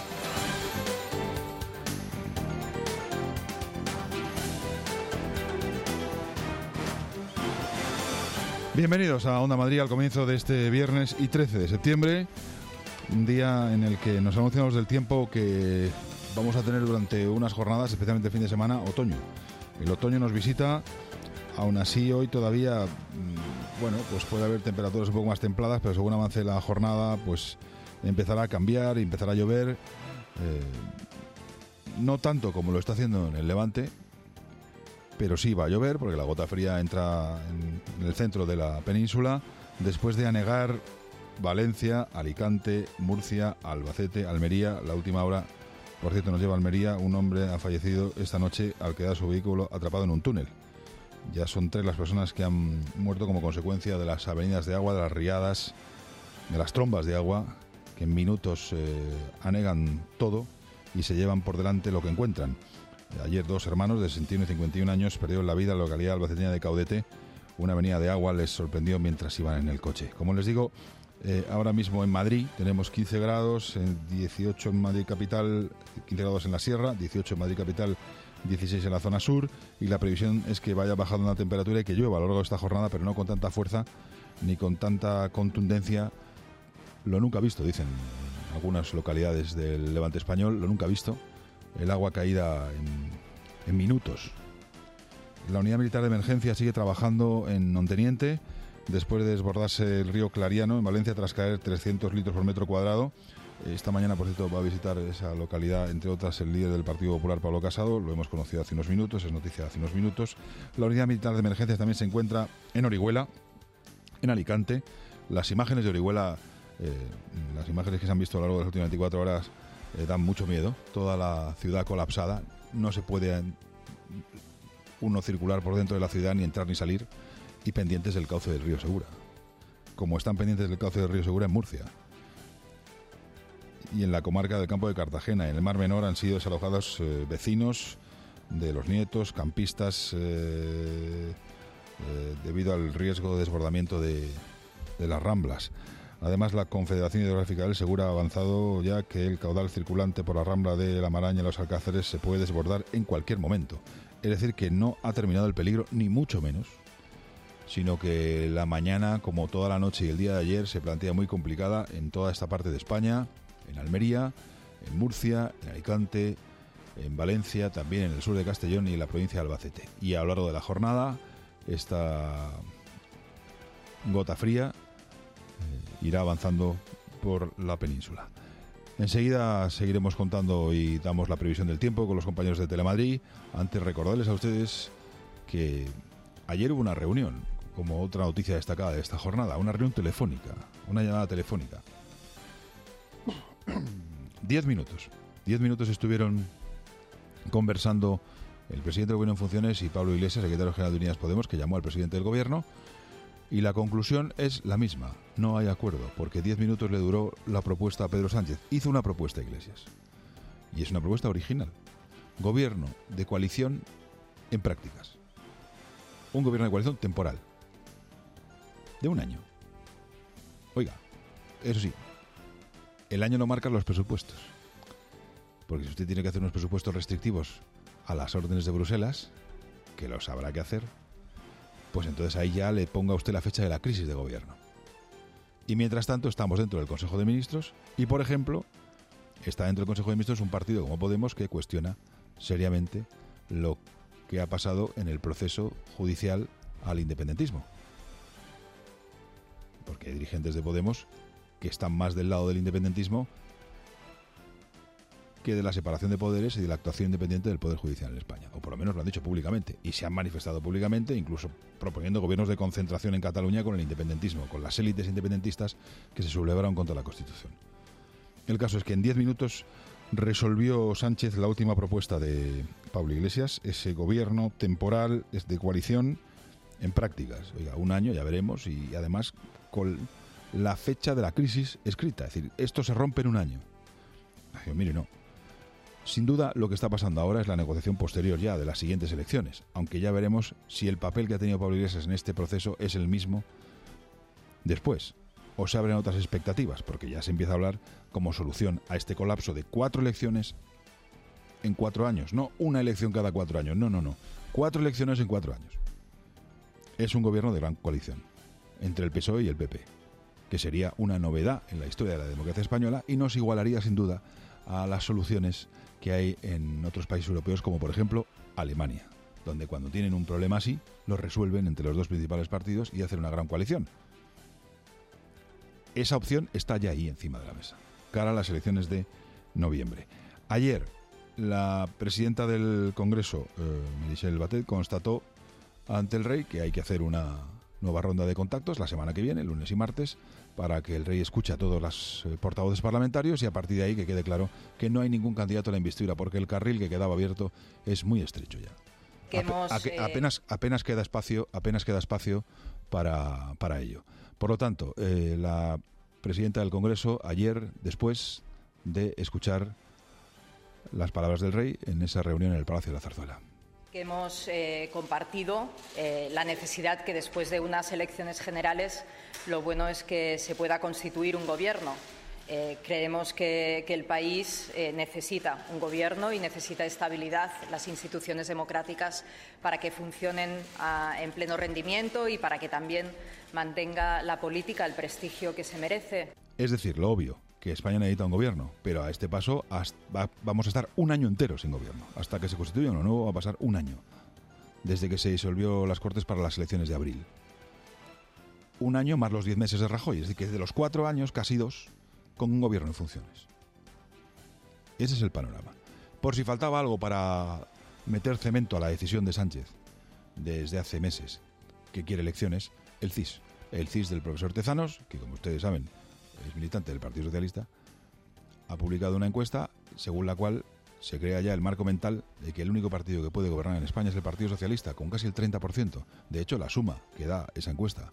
Bienvenidos a Onda Madrid al comienzo de este viernes y trece de septiembre, un día en el que nos anunciamos del tiempo que vamos a tener durante unas jornadas, especialmente el fin de semana, otoño. El otoño nos visita, aún así hoy todavía, bueno, pues puede haber temperaturas un poco más templadas, pero según avance la jornada, pues empezará a cambiar y empezará a llover, eh, no tanto como lo está haciendo en el Levante, pero sí va a llover porque la gota fría entra en, en el centro de la península, después de anegar Valencia, Alicante, Murcia, Albacete, Almería. La última hora, por cierto, nos lleva a Almería. Un hombre ha fallecido esta noche al quedar su vehículo atrapado en un túnel. Ya son tres las personas que han muerto como consecuencia de las avenidas de agua, de las riadas, de las trombas de agua, que en minutos eh, anegan todo y se llevan por delante lo que encuentran. Ayer dos hermanos de sesenta y uno y cincuenta y un años perdieron la vida en la localidad albaceteña de Caudete. Una avenida de agua les sorprendió mientras iban en el coche. Como les digo, eh, ahora mismo en Madrid tenemos quince grados, en dieciocho en Madrid capital, quince grados en la sierra, dieciocho en Madrid capital, dieciséis en la zona sur, y la previsión es que vaya bajando la temperatura y que llueva a lo largo de esta jornada, pero no con tanta fuerza ni con tanta contundencia. Lo nunca visto, dicen algunas localidades del Levante español, lo nunca visto. El agua caída en, en minutos. La unidad militar de emergencia sigue trabajando en Onteniente después de desbordarse el río Clariano en Valencia tras caer trescientos litros por metro cuadrado. Esta mañana, por cierto, va a visitar esa localidad, entre otras, el líder del Partido Popular, Pablo Casado. Lo hemos conocido hace unos minutos, es noticia hace unos minutos. La unidad militar de emergencias también se encuentra en Orihuela, en Alicante. Las imágenes de Orihuela, eh, las imágenes que se han visto a lo largo de las últimas veinticuatro horas, eh, dan mucho miedo. Toda la ciudad colapsada. No se puede uno circular por dentro de la ciudad, ni entrar ni salir, y pendientes del cauce del río Segura, como están pendientes del cauce del río Segura en Murcia y en la comarca del Campo de Cartagena. En el Mar Menor han sido desalojados eh, vecinos de Los Nietos, campistas, eh, eh, debido al riesgo de desbordamiento de, de las Ramblas. Además, la Confederación Hidrográfica del Segura ha avanzado ya que el caudal circulante por la Rambla de la Maraña y los Alcázares se puede desbordar en cualquier momento. Es decir, que no ha terminado el peligro, ni mucho menos, sino que la mañana, como toda la noche y el día de ayer, se plantea muy complicada en toda esta parte de España, en Almería, en Murcia, en Alicante, en Valencia, también en el sur de Castellón y en la provincia de Albacete. Y a lo largo de la jornada, esta gota fría eh, irá avanzando por la península. Enseguida seguiremos contando y damos la previsión del tiempo con los compañeros de Telemadrid. Antes, recordarles a ustedes que ayer hubo una reunión, como otra noticia destacada de esta jornada, una reunión telefónica, una llamada telefónica. Diez minutos. Diez minutos estuvieron conversando el presidente del Gobierno en funciones y Pablo Iglesias, secretario general de Unidas Podemos, que llamó al presidente del Gobierno, y la conclusión es la misma: no hay acuerdo, porque diez minutos le duró la propuesta a Pedro Sánchez. Hizo una propuesta a Iglesias, y es una propuesta original. Gobierno de coalición en prácticas. Un gobierno de coalición temporal, de un año. Oiga, eso sí, el año no marca los presupuestos, porque si usted tiene que hacer unos presupuestos restrictivos a las órdenes de Bruselas, que los habrá que hacer, pues entonces ahí ya le ponga usted la fecha de la crisis de gobierno. Y mientras tanto estamos dentro del Consejo de Ministros y, por ejemplo, está dentro del Consejo de Ministros un partido como Podemos que cuestiona seriamente lo que ha pasado en el proceso judicial al independentismo. Porque hay dirigentes de Podemos que están más del lado del independentismo que de la separación de poderes y de la actuación independiente del Poder Judicial en España, o por lo menos lo han dicho públicamente, y se han manifestado públicamente, incluso proponiendo gobiernos de concentración en Cataluña con el independentismo, con las élites independentistas que se sublevaron contra la Constitución. El caso es que en diez minutos resolvió Sánchez la última propuesta de Pablo Iglesias, ese gobierno temporal de coalición en prácticas. Oiga, un año, ya veremos, y además con la fecha de la crisis escrita, es decir, esto se rompe en un año. Ay, mire, no. Sin duda, lo que está pasando ahora es la negociación posterior ya de las siguientes elecciones, aunque ya veremos si el papel que ha tenido Pablo Iglesias en este proceso es el mismo después, o se abren otras expectativas, porque ya se empieza a hablar como solución a este colapso de cuatro elecciones en cuatro años, no una elección cada cuatro años, no, no, no, cuatro elecciones en cuatro años. Es un gobierno de gran coalición entre el P S O E y el P P, que sería una novedad en la historia de la democracia española y nos igualaría sin duda a las soluciones que hay en otros países europeos, como por ejemplo Alemania, donde cuando tienen un problema así, lo resuelven entre los dos principales partidos y hacen una gran coalición. Esa opción está ya ahí encima de la mesa, cara a las elecciones de noviembre. Ayer, la presidenta del Congreso, eh, Michelle Batet, constató ante el rey que hay que hacer una nueva ronda de contactos la semana que viene, lunes y martes, para que el rey escuche a todos los eh, portavoces parlamentarios y a partir de ahí que quede claro que no hay ningún candidato a la investidura, porque el carril que quedaba abierto es muy estrecho ya. Que hemos, Ape- eh... apenas, apenas queda espacio, apenas queda espacio para, para ello. Por lo tanto, eh, la presidenta del Congreso ayer, después de escuchar las palabras del rey en esa reunión en el Palacio de la Zarzuela. Que hemos eh, compartido eh, la necesidad que después de unas elecciones generales lo bueno es que se pueda constituir un gobierno. Eh, creemos que, que el país eh, necesita un gobierno y necesita estabilidad, las instituciones democráticas, para que funcionen a, en pleno rendimiento y para que también mantenga la política el prestigio que se merece. Es decir, lo obvio, que España necesita un gobierno, pero a este paso hasta, va, vamos a estar un año entero sin gobierno. Hasta que se constituya uno nuevo va a pasar un año, desde que se disolvió las Cortes para las elecciones de abril. Un año más los diez meses de Rajoy, es decir, que de los cuatro años, casi dos, con un gobierno en funciones. Ese es el panorama. Por si faltaba algo para meter cemento a la decisión de Sánchez desde hace meses, que quiere elecciones, el C I S. El C I S del profesor Tezanos, que como ustedes saben es militante del Partido Socialista, ha publicado una encuesta según la cual se crea ya el marco mental de que el único partido que puede gobernar en España es el Partido Socialista, con casi el treinta por ciento. De hecho, la suma que da esa encuesta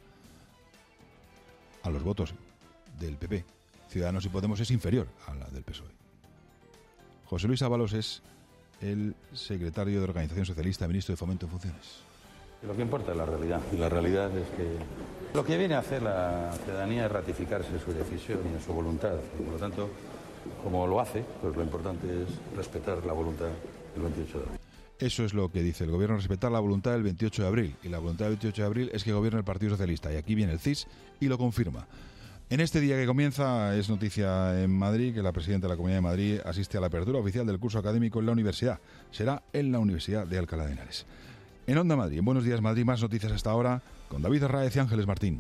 a los votos del P P, Ciudadanos y Podemos, es inferior a la del P S O E. José Luis Ábalos es el secretario de Organización Socialista, ministro de Fomento en funciones. Lo que importa es la realidad, y la realidad es que lo que viene a hacer la ciudadanía es ratificarse en su decisión y en su voluntad. Y por lo tanto, como lo hace, pues lo importante es respetar la voluntad del veintiocho de abril. Eso es lo que dice el Gobierno, respetar la voluntad del veintiocho de abril. Y la voluntad del veintiocho de abril es que gobierne el Partido Socialista. Y aquí viene el C I S y lo confirma. En este día que comienza, es noticia en Madrid que la presidenta de la Comunidad de Madrid asiste a la apertura oficial del curso académico en la universidad. Será en la Universidad de Alcalá de Henares. En Onda Madrid, en Buenos Días Madrid, más noticias hasta ahora con David Arraez y Ángeles Martín.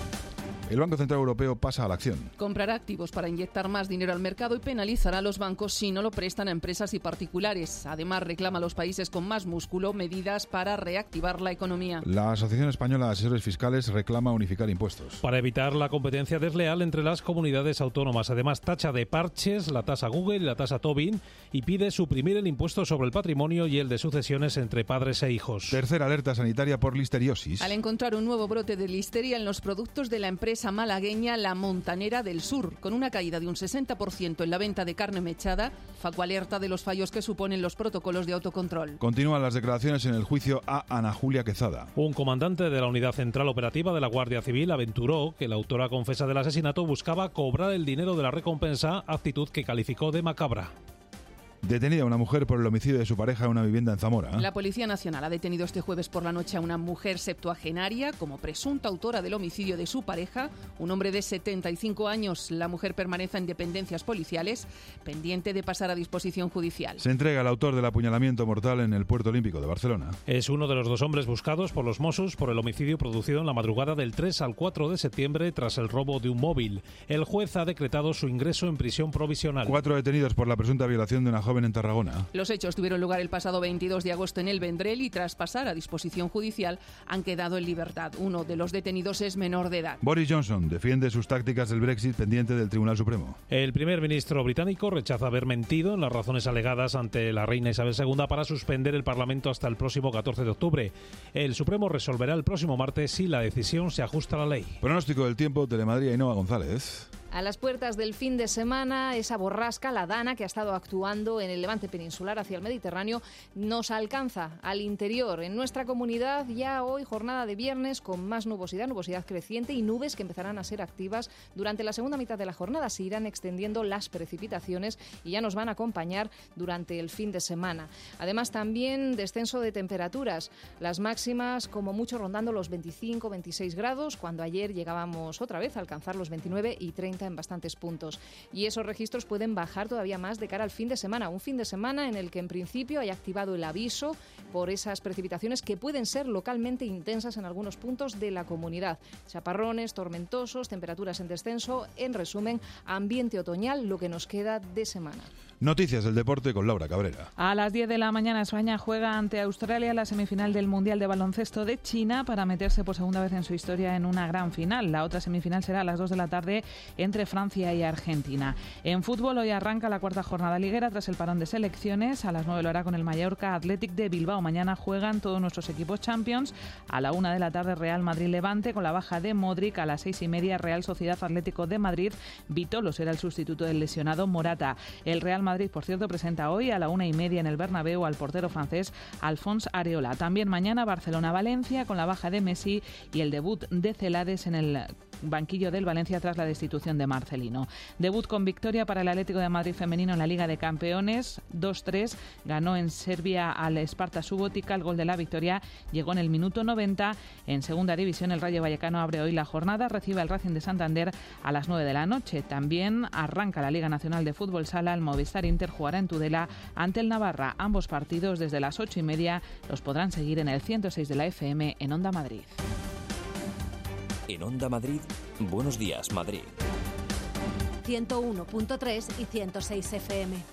El Banco Central Europeo pasa a la acción. Comprará activos para inyectar más dinero al mercado y penalizará a los bancos si no lo prestan a empresas y particulares. Además, reclama a los países con más músculo medidas para reactivar la economía. La Asociación Española de Asesores Fiscales reclama unificar impuestos. Para evitar la competencia desleal entre las comunidades autónomas. Además, tacha de parches la tasa Google y la tasa Tobin y pide suprimir el impuesto sobre el patrimonio y el de sucesiones entre padres e hijos. Tercera alerta sanitaria por listeriosis. Al encontrar un nuevo brote de listeria en los productos de la empresa malagueña La Montanera del Sur, con una caída de un sesenta por ciento en la venta de carne mechada, Facu alerta de los fallos que suponen los protocolos de autocontrol. Continúan las declaraciones en el juicio a Ana Julia Quezada. Un comandante de la Unidad Central Operativa de la Guardia Civil aventuró que la autora confesa del asesinato buscaba cobrar el dinero de la recompensa, actitud que calificó de macabra. Detenida una mujer por el homicidio de su pareja en una vivienda en Zamora. La Policía Nacional ha detenido este jueves por la noche a una mujer septuagenaria como presunta autora del homicidio de su pareja, un hombre de setenta y cinco años. La mujer permanece en dependencias policiales, pendiente de pasar a disposición judicial. Se entrega al autor del apuñalamiento mortal en el Puerto Olímpico de Barcelona. Es uno de los dos hombres buscados por los Mossos por el homicidio producido en la madrugada del tres al cuatro de septiembre tras el robo de un móvil. El juez ha decretado su ingreso en prisión provisional. Cuatro detenidos por la presunta violación de una joven en Tarragona. Los hechos tuvieron lugar el pasado veintidós de agosto en el Vendrell y tras pasar a disposición judicial han quedado en libertad. Uno de los detenidos es menor de edad. Boris Johnson defiende sus tácticas del Brexit pendiente del Tribunal Supremo. El primer ministro británico rechaza haber mentido en las razones alegadas ante la reina Isabel segunda para suspender el Parlamento hasta el próximo catorce de octubre. El Supremo resolverá el próximo martes si la decisión se ajusta a la ley. Pronóstico del tiempo, Telemadrid y Ainhoa González. A las puertas del fin de semana, esa borrasca, la Dana, que ha estado actuando en el levante peninsular hacia el Mediterráneo, nos alcanza al interior. En nuestra comunidad ya hoy jornada de viernes con más nubosidad, nubosidad creciente y nubes que empezarán a ser activas durante la segunda mitad de la jornada. Se irán extendiendo las precipitaciones y ya nos van a acompañar durante el fin de semana. Además también descenso de temperaturas, las máximas como mucho rondando los veinticinco a veintiséis grados, cuando ayer llegábamos otra vez a alcanzar los veintinueve y treinta en bastantes puntos. Y esos registros pueden bajar todavía más de cara al fin de semana. Un fin de semana en el que en principio haya activado el aviso por esas precipitaciones que pueden ser localmente intensas en algunos puntos de la comunidad. Chaparrones, tormentosos, temperaturas en descenso. En resumen, ambiente otoñal, lo que nos queda de semana. Noticias del deporte con Laura Cabrera. A las diez de la mañana España juega ante Australia la semifinal del Mundial de Baloncesto de China para meterse por segunda vez en su historia en una gran final. La otra semifinal será a las dos de la tarde entre Francia y Argentina. En fútbol hoy arranca la cuarta jornada liguera tras el parón de selecciones. A las nueve lo hará con el Mallorca Athletic de Bilbao. Mañana juegan todos nuestros equipos Champions. A la una de la tarde Real Madrid-Levante con la baja de Modric. A las seis y media Real Sociedad Atlético de Madrid. Vitolo será el sustituto del lesionado Morata. El Real Madrid, por cierto, presenta hoy a la una y media en el Bernabéu al portero francés Alphonse Areola. También mañana Barcelona-Valencia con la baja de Messi y el debut de Celades en el banquillo del Valencia tras la destitución de Marcelino. Debut con victoria para el Atlético de Madrid femenino en la Liga de Campeones. dos tres ganó en Serbia al Sparta Subotica. El gol de la victoria llegó en el minuto noventa. En segunda división el Rayo Vallecano abre hoy la jornada. Recibe al Racing de Santander a las nueve de la noche. También arranca la Liga Nacional de Fútbol Sala. El Movistar Inter jugará en Tudela ante el Navarra. Ambos partidos desde las ocho y media los podrán seguir en el ciento seis de la F M en Onda Madrid. En Onda Madrid, Buenos Días Madrid. ciento uno punto tres y ciento seis F M.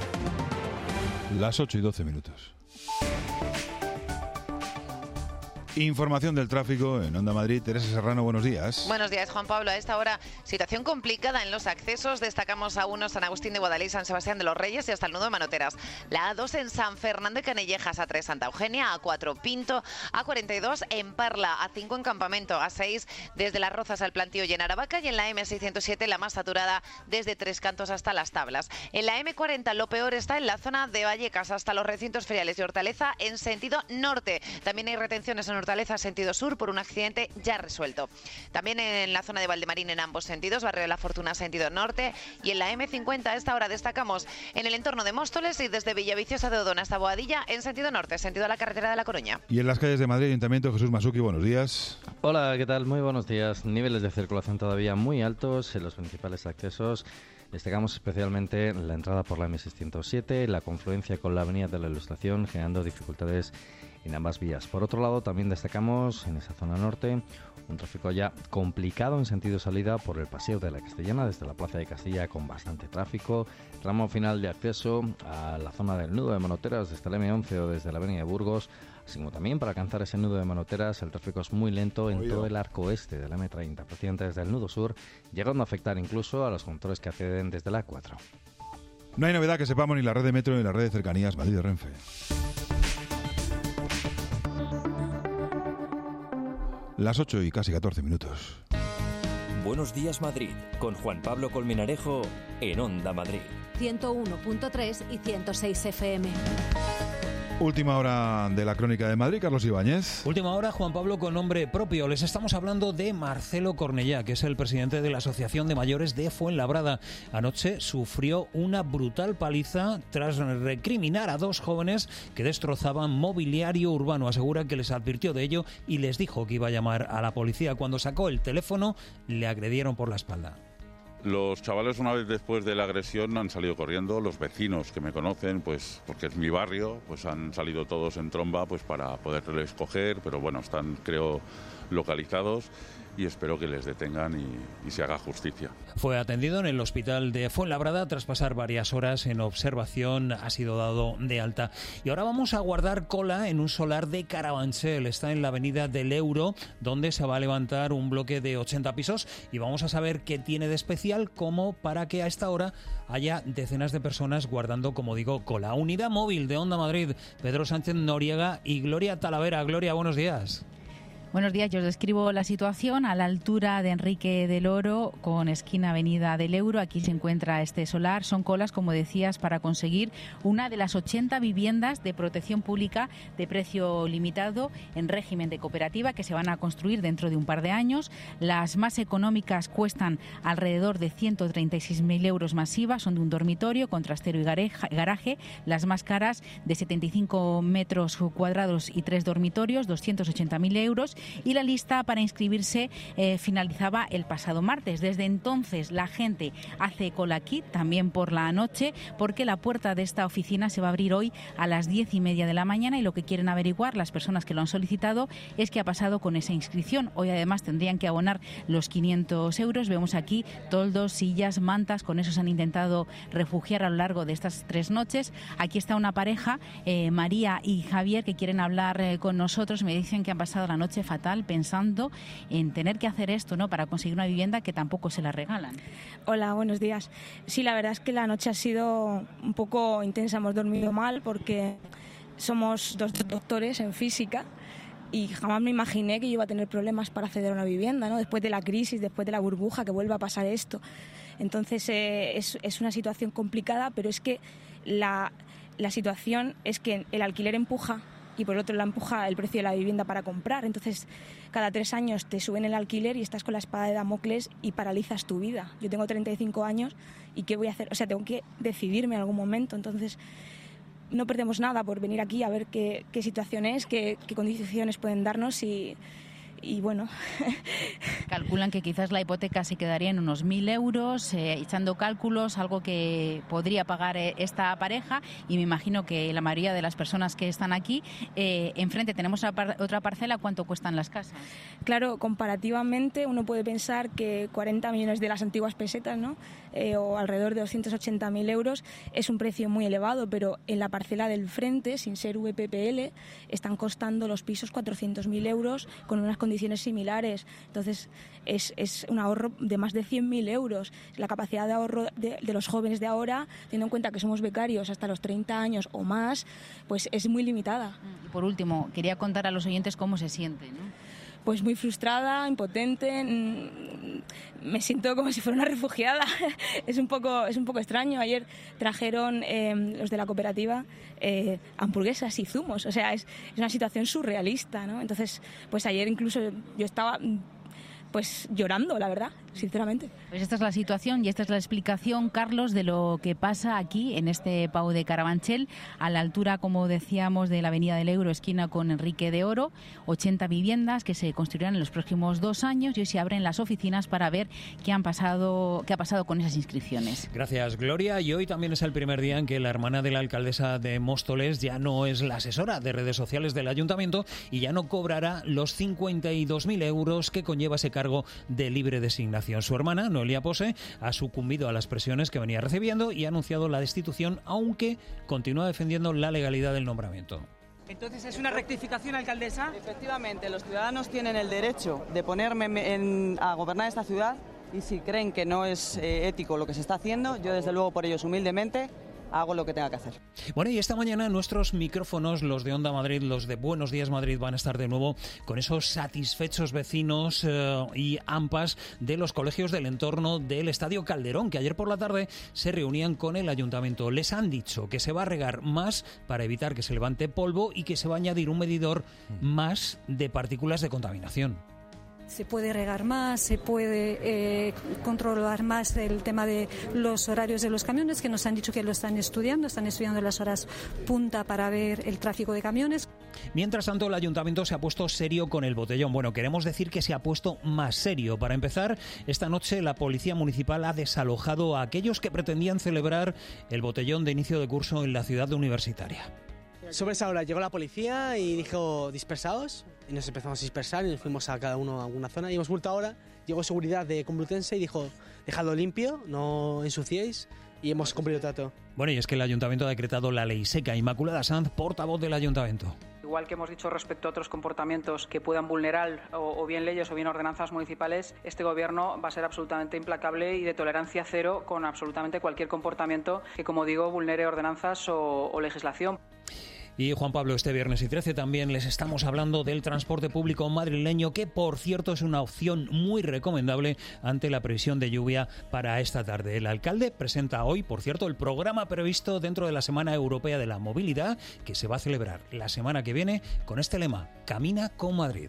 Las ocho y doce minutos. Información del tráfico en Onda Madrid. Teresa Serrano, buenos días. Buenos días, Juan Pablo. A esta hora, situación complicada en los accesos. Destacamos a uno San Agustín de Guadalix, San Sebastián de los Reyes y hasta el nudo de Manoteras. La A dos en San Fernando de Canellejas, A tres Santa Eugenia, A cuatro Pinto, A cuarenta y dos en Parla, A cinco en Campamento, A seis desde Las Rozas al Plantío y en Aravaca, y en la M seiscientos siete la más saturada desde Tres Cantos hasta Las Tablas. En la M cuarenta lo peor está en la zona de Vallecas hasta los recintos feriales de Hortaleza en sentido norte. También hay retenciones en Hortaleza sentido sur por un accidente ya resuelto. También en la zona de Valdemarín en ambos sentidos, Barrio de la Fortuna sentido norte, y en la M cincuenta a esta hora destacamos en el entorno de Móstoles y desde Villaviciosa de Odón hasta Boadilla en sentido norte, sentido a la carretera de La Coruña. Y en las calles de Madrid, Ayuntamiento, Jesús Masuki, buenos días. Hola, ¿qué tal? Muy buenos días. Niveles de circulación todavía muy altos en los principales accesos. Destacamos especialmente la entrada por la M seiscientos siete, la confluencia con la Avenida de la Ilustración, generando dificultades en ambas vías. Por otro lado, también destacamos en esa zona norte un tráfico ya complicado en sentido salida por el Paseo de la Castellana, desde la Plaza de Castilla con bastante tráfico. Tramo final de acceso a la zona del nudo de Manoteras desde el eme once o desde la Avenida de Burgos. Así como también para alcanzar ese nudo de Manoteras, el tráfico es muy lento en Oído. todo el arco oeste de la eme treinta, procedente desde el nudo sur, llegando a afectar incluso a los conductores que acceden desde la A cuatro. No hay novedad que sepamos ni la red de metro ni la red de cercanías Madrid de Renfe. Las ocho y casi catorce minutos. Buenos días Madrid, con Juan Pablo Colmenarejo en Onda Madrid. ciento uno punto tres y ciento seis efe eme. Última hora de la Crónica de Madrid, Carlos Ibáñez. Última hora, Juan Pablo, con nombre propio. Les estamos hablando de Marcelo Cornellá, que es el presidente de la Asociación de Mayores de Fuenlabrada. Anoche sufrió una brutal paliza tras recriminar a dos jóvenes que destrozaban mobiliario urbano. Asegura que les advirtió de ello y les dijo que iba a llamar a la policía. Cuando sacó el teléfono, le agredieron por la espalda. Los chavales, una vez después de la agresión, han salido corriendo. Los vecinos que me conocen, pues porque es mi barrio, pues han salido todos en tromba pues para poderles coger, pero bueno, están, creo, localizados y espero que les detengan y, y se haga justicia. Fue atendido en el hospital de Fuenlabrada. Tras pasar varias horas en observación, ha sido dado de alta. Y ahora vamos a guardar cola en un solar de Carabanchel. Está en la avenida del Euro, donde se va a levantar un bloque de ochenta pisos y vamos a saber qué tiene de especial como para que a esta hora haya decenas de personas guardando, como digo, cola. Unidad móvil de Onda Madrid, Pedro Sánchez Noriega y Gloria Talavera. Gloria, buenos días. Buenos días, yo os describo la situación a la altura de Enrique del Oro con esquina Avenida del Euro. Aquí se encuentra este solar. Son colas, como decías, para conseguir una de las ochenta viviendas de protección pública de precio limitado en régimen de cooperativa que se van a construir dentro de un par de años. Las más económicas cuestan alrededor de ciento treinta y seis mil euros masivas, son de un dormitorio con trastero y garaje. Las más caras de setenta y cinco metros cuadrados y tres dormitorios, doscientos ochenta mil euros. Y la lista para inscribirse eh, finalizaba el pasado martes. Desde entonces la gente hace cola aquí, también por la noche, porque la puerta de esta oficina se va a abrir hoy a las diez y media de la mañana y lo que quieren averiguar las personas que lo han solicitado es qué ha pasado con esa inscripción. Hoy además tendrían que abonar los quinientos euros. Vemos aquí toldos, sillas, mantas, con eso se han intentado refugiar a lo largo de estas tres noches. Aquí está una pareja, eh, María y Javier, que quieren hablar eh, con nosotros. Me dicen que han pasado la noche fatal pensando en tener que hacer esto, ¿no?, para conseguir una vivienda que tampoco se la regalan. Hola, buenos días. Sí, la verdad es que la noche ha sido un poco intensa. Hemos dormido mal porque somos dos doctores en física y jamás me imaginé que yo iba a tener problemas para acceder a una vivienda, ¿no?, después de la crisis, después de la burbuja, que vuelva a pasar esto. Entonces eh, es, es una situación complicada, pero es que la, la situación es que el alquiler empuja y por otro la empuja el precio de la vivienda para comprar. Entonces, cada tres años te suben el alquiler y estás con la espada de Damocles y paralizas tu vida. Yo tengo treinta y cinco años y ¿qué voy a hacer? O sea, tengo que decidirme en algún momento. Entonces, no perdemos nada por venir aquí a ver qué, qué situación es, qué, qué condiciones pueden darnos y, y bueno. Calculan que quizás la hipoteca se quedaría en unos mil euros, eh, echando cálculos, algo que podría pagar eh, esta pareja, y me imagino que la mayoría de las personas que están aquí, eh, enfrente tenemos otra, par otra parcela. ¿Cuánto cuestan las casas? Claro, comparativamente uno puede pensar que cuarenta millones de las antiguas pesetas, ¿no? Eh, o alrededor de doscientos ochenta mil euros es un precio muy elevado, pero en la parcela del frente, sin ser V P P L, están costando los pisos cuatrocientos mil euros con unas condiciones similares. Entonces es, es un ahorro de más de cien mil euros. La capacidad de ahorro de, de los jóvenes de ahora, teniendo en cuenta que somos becarios hasta los treinta años o más, pues es muy limitada. Y por último, quería contar a los oyentes cómo se siente, ¿no? Pues muy frustrada, impotente, me siento como si fuera una refugiada. Es un poco, es un poco extraño. Ayer trajeron eh, los de la cooperativa eh, hamburguesas y zumos, o sea, es, es una situación surrealista, ¿no? Entonces, pues ayer incluso yo estaba pues llorando, la verdad, sinceramente. Pues esta es la situación y esta es la explicación, Carlos, de lo que pasa aquí en este Pau de Carabanchel, a la altura, como decíamos, de la Avenida del Euro, esquina con Enrique de Oro, ochenta viviendas que se construirán en los próximos dos años y hoy se abren las oficinas para ver qué han pasado, qué ha pasado con esas inscripciones. Gracias, Gloria. Y hoy también es el primer día en que la hermana de la alcaldesa de Móstoles ya no es la asesora de redes sociales del ayuntamiento y ya no cobrará los cincuenta y dos mil euros que conlleva ese cargo de libre designación. Su hermana, Noelia Pose, ha sucumbido a las presiones que venía recibiendo y ha anunciado la destitución, aunque continúa defendiendo la legalidad del nombramiento. Entonces, ¿es una rectificación, alcaldesa? Efectivamente, los ciudadanos tienen el derecho de ponerme en, a gobernar esta ciudad y si creen que no es eh, ético lo que se está haciendo, yo desde luego por ellos humildemente hago lo que tenga que hacer. Bueno, y esta mañana nuestros micrófonos, los de Onda Madrid, los de Buenos Días Madrid, van a estar de nuevo con esos satisfechos vecinos eh, y AMPAs de los colegios del entorno del Estadio Calderón, que ayer por la tarde se reunían con el ayuntamiento. Les han dicho que se va a regar más para evitar que se levante polvo y que se va a añadir un medidor más de partículas de contaminación. Se puede regar más, se puede eh, controlar más el tema de los horarios de los camiones, que nos han dicho que lo están estudiando, están estudiando las horas punta para ver el tráfico de camiones. Mientras tanto, el ayuntamiento se ha puesto serio con el botellón. Bueno, queremos decir que se ha puesto más serio. Para empezar, esta noche la Policía Municipal ha desalojado a aquellos que pretendían celebrar el botellón de inicio de curso en la ciudad universitaria. Sobre esa hora llegó la policía y dijo dispersaos, y nos empezamos a dispersar y nos fuimos a cada uno a alguna zona y hemos vuelto ahora. Llegó seguridad de Complutense y dijo dejadlo limpio, no ensuciéis, y hemos cumplido el trato. Bueno, y es que el ayuntamiento ha decretado la ley seca. Inmaculada Sanz, portavoz del ayuntamiento. Igual que hemos dicho respecto a otros comportamientos que puedan vulnerar o, o bien leyes o bien ordenanzas municipales, este gobierno va a ser absolutamente implacable y de tolerancia cero con absolutamente cualquier comportamiento que, como digo, vulnere ordenanzas o, o legislación. Y Juan Pablo, este viernes y trece también les estamos hablando del transporte público madrileño, que por cierto es una opción muy recomendable ante la previsión de lluvia para esta tarde. El alcalde presenta hoy, por cierto, el programa previsto dentro de la Semana Europea de la Movilidad, que se va a celebrar la semana que viene con este lema: Camina con Madrid.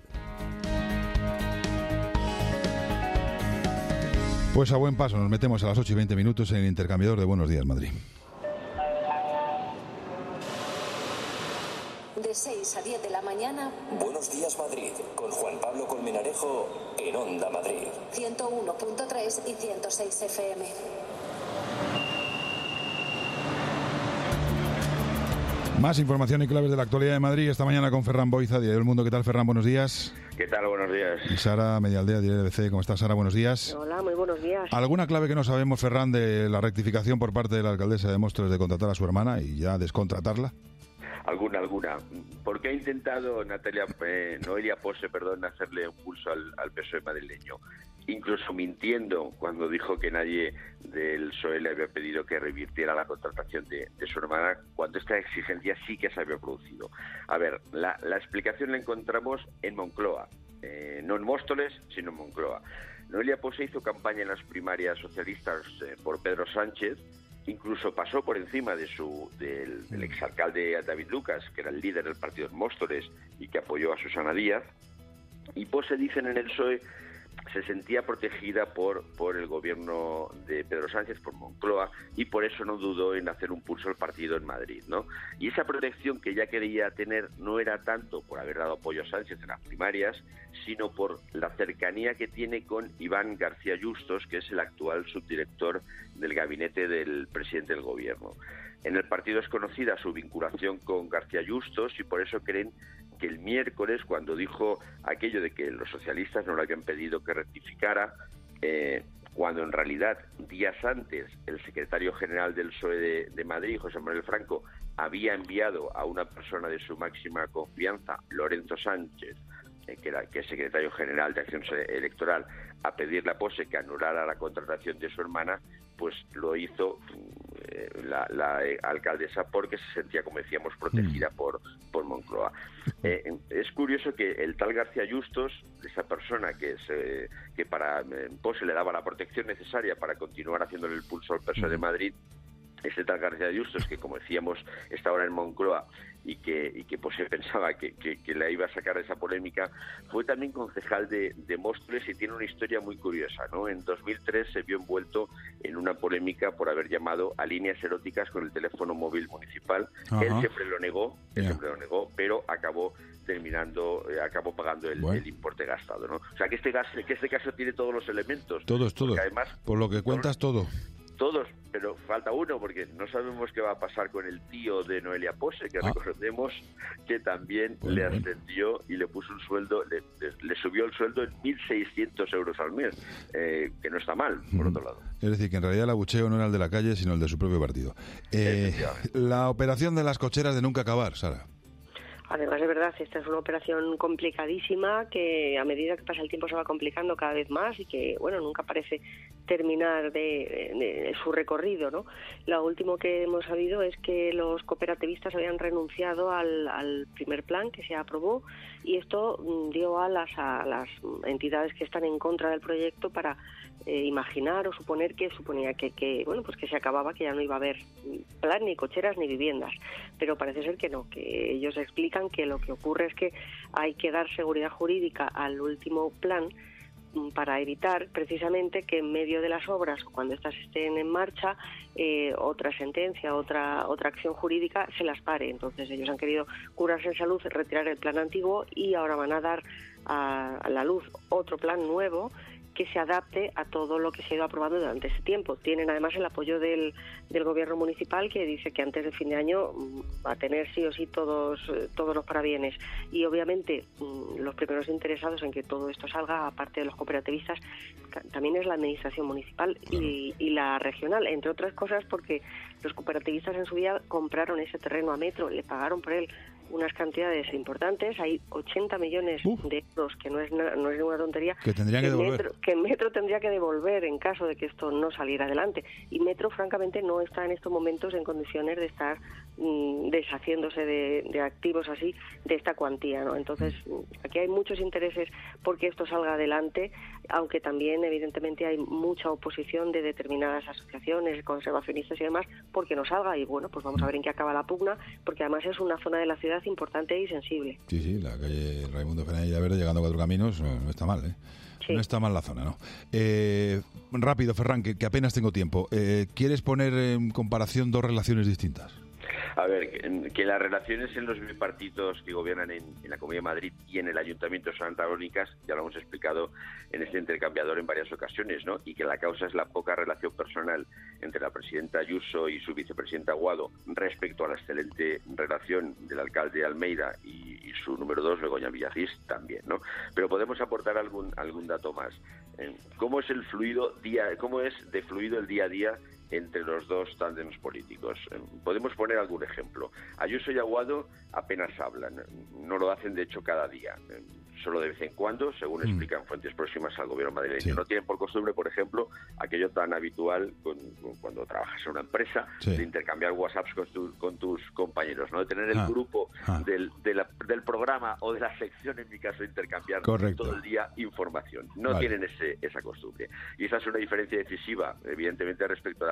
Pues a buen paso nos metemos a las ocho y veinte minutos en el intercambiador de Buenos Días Madrid. De seis a diez de la mañana. Buenos Días Madrid, con Juan Pablo Colmenarejo en Onda Madrid. ciento uno punto tres y ciento seis F M. Más información y claves de la actualidad de Madrid esta mañana con Ferran Boiza, Diario del Mundo. ¿Qué tal, Ferran? Buenos días. ¿Qué tal? Buenos días. Y Sara, Medialdea, Diario de B C. ¿Cómo estás, Sara? Buenos días. Hola, muy buenos días. ¿Alguna clave que no sabemos, Ferran, de la rectificación por parte de la alcaldesa de Móstoles de contratar a su hermana y ya descontratarla? Alguna, alguna. Porque ha intentado Natalia, eh, Noelia Pose, perdón, hacerle un pulso al, al P S O E madrileño, incluso mintiendo cuando dijo que nadie del P S O E le había pedido que revirtiera la contratación de, de su hermana, cuando esta exigencia sí que se había producido. A ver, la, la explicación la encontramos en Moncloa, eh, no en Móstoles, sino en Moncloa. Noelia Pose hizo campaña en las primarias socialistas eh, por Pedro Sánchez. Incluso pasó por encima de su del, del exalcalde David Lucas, que era el líder del partido en Móstoles y que apoyó a Susana Díaz. Y Pose, dicen en el P S O E, se sentía protegida por, por el gobierno de Pedro Sánchez, por Moncloa, y por eso no dudó en hacer un pulso al partido en Madrid, ¿no? Y esa protección que ya quería tener no era tanto por haber dado apoyo a Sánchez en las primarias, sino por la cercanía que tiene con Iván García Yustos, que es el actual subdirector del gabinete del presidente del gobierno. En el partido es conocida su vinculación con García Yustos y por eso creen que el miércoles, cuando dijo aquello de que los socialistas no le habían pedido que rectificara, eh, cuando en realidad días antes el secretario general del P S O E de, de Madrid, José Manuel Franco, había enviado a una persona de su máxima confianza, Lorenzo Sánchez, eh, que, era, que es secretario general de Acción Electoral, a pedirle a Pose que anulara la contratación de su hermana, pues lo hizo eh, la, la eh, alcaldesa porque se sentía, como decíamos, protegida mm. por, por Moncloa. Eh, es curioso que el tal García Yustos, esa persona que, se, que para eh, Pose le daba la protección necesaria para continuar haciéndole el pulso al P S O E de Madrid, ese tal García Yustos, que como decíamos está ahora en Moncloa y que, y que pues se pensaba que, que, que la iba a sacar de esa polémica, fue también concejal de, de Móstoles y tiene una historia muy curiosa, ¿no? En dos mil tres se vio envuelto en una polémica por haber llamado a líneas eróticas con el teléfono móvil municipal. Ajá. Él siempre lo negó, él yeah. siempre lo negó, pero acabó terminando, eh, acabó pagando el, bueno. el importe gastado, ¿no? O sea que este, gas, que este caso tiene todos los elementos. Todos, todos. Además, por lo que cuentas, todo. Todos, pero falta uno, porque no sabemos qué va a pasar con el tío de Noelia Pose, que ah. recordemos que también bueno, le ascendió bueno. y le puso un sueldo, le, le, le subió el sueldo en mil seiscientos euros al mes, eh, que no está mal, por mm. otro lado. Es decir, que en realidad el abucheo no era el de la calle, sino el de su propio partido. Eh, la operación de las cocheras de nunca acabar, Sara. Además, de verdad, esta es una operación complicadísima que a medida que pasa el tiempo se va complicando cada vez más y que, bueno, nunca parece terminar de, de, de su recorrido, ¿no? Lo último que hemos sabido es que los cooperativistas habían renunciado al, al primer plan que se aprobó y esto dio alas a las entidades que están en contra del proyecto para eh, imaginar o suponer que suponía que, que, bueno, pues que se acababa, que ya no iba a haber plan, ni cocheras, ni viviendas. Pero parece ser que no, que ellos explican que lo que ocurre es que hay que dar seguridad jurídica al último plan para evitar precisamente que en medio de las obras o cuando estas estén en marcha eh, otra sentencia, otra otra acción jurídica se las pare. Entonces ellos han querido curarse en salud, retirar el plan antiguo y ahora van a dar a, a la luz otro plan nuevo que se adapte a todo lo que se ha ido aprobando durante ese tiempo. Tienen además el apoyo del, del gobierno municipal que dice que antes del fin de año va a tener sí o sí todos, todos los parabienes. Y obviamente los primeros interesados en que todo esto salga, aparte de los cooperativistas, también es la administración municipal y, y la regional, entre otras cosas porque los cooperativistas en su día compraron ese terreno a Metro, le pagaron por él unas cantidades importantes, hay ochenta millones uh. de euros, que no es na, no es ninguna tontería, que tendrían que, que devolver. Metro, que Metro tendría que devolver en caso de que esto no saliera adelante. Y Metro, francamente, no está en estos momentos en condiciones de estar mmm, deshaciéndose de, de activos así, de esta cuantía, ¿no? Entonces, aquí hay muchos intereses porque esto salga adelante, aunque también, evidentemente, hay mucha oposición de determinadas asociaciones conservacionistas y demás, porque no salga. Y bueno, pues vamos a ver en qué acaba la pugna, porque además es una zona de la ciudad importante y sensible. Sí, sí, la calle Raimundo Fernández Verde llegando a Cuatro Caminos no, no está mal, ¿eh? Sí. No está mal la zona, ¿no? Eh, rápido, Ferran, que, que apenas tengo tiempo. Eh, ¿Quieres poner en comparación dos relaciones distintas? A ver, que, que las relaciones en los bipartidos que gobiernan en, en la Comunidad de Madrid y en el Ayuntamiento son antagónicas, ya lo hemos explicado en este intercambiador en varias ocasiones, ¿no? Y que la causa es la poca relación personal entre la presidenta Ayuso y su vicepresidenta Aguado respecto a la excelente relación del alcalde Almeida y, y su número dos, Begoña Villacís, también, ¿no? Pero podemos aportar algún algún dato más. ¿Cómo es el fluido día, cómo es de fluido el día a día entre los dos tándems políticos? Podemos poner algún ejemplo. Ayuso y Aguado apenas hablan, no lo hacen de hecho cada día, solo de vez en cuando, según mm. explican fuentes próximas al gobierno madrileño. Sí. No tienen por costumbre, por ejemplo, aquello tan habitual con, con, cuando trabajas en una empresa, sí. de intercambiar WhatsApps con, tu, con tus compañeros, ¿no? De tener el ah. grupo ah. Del, de la, del programa o de la sección, en mi caso, intercambiar Correcto. Todo el día información. No vale. tienen ese, esa costumbre. Y esa es una diferencia decisiva, evidentemente, respecto a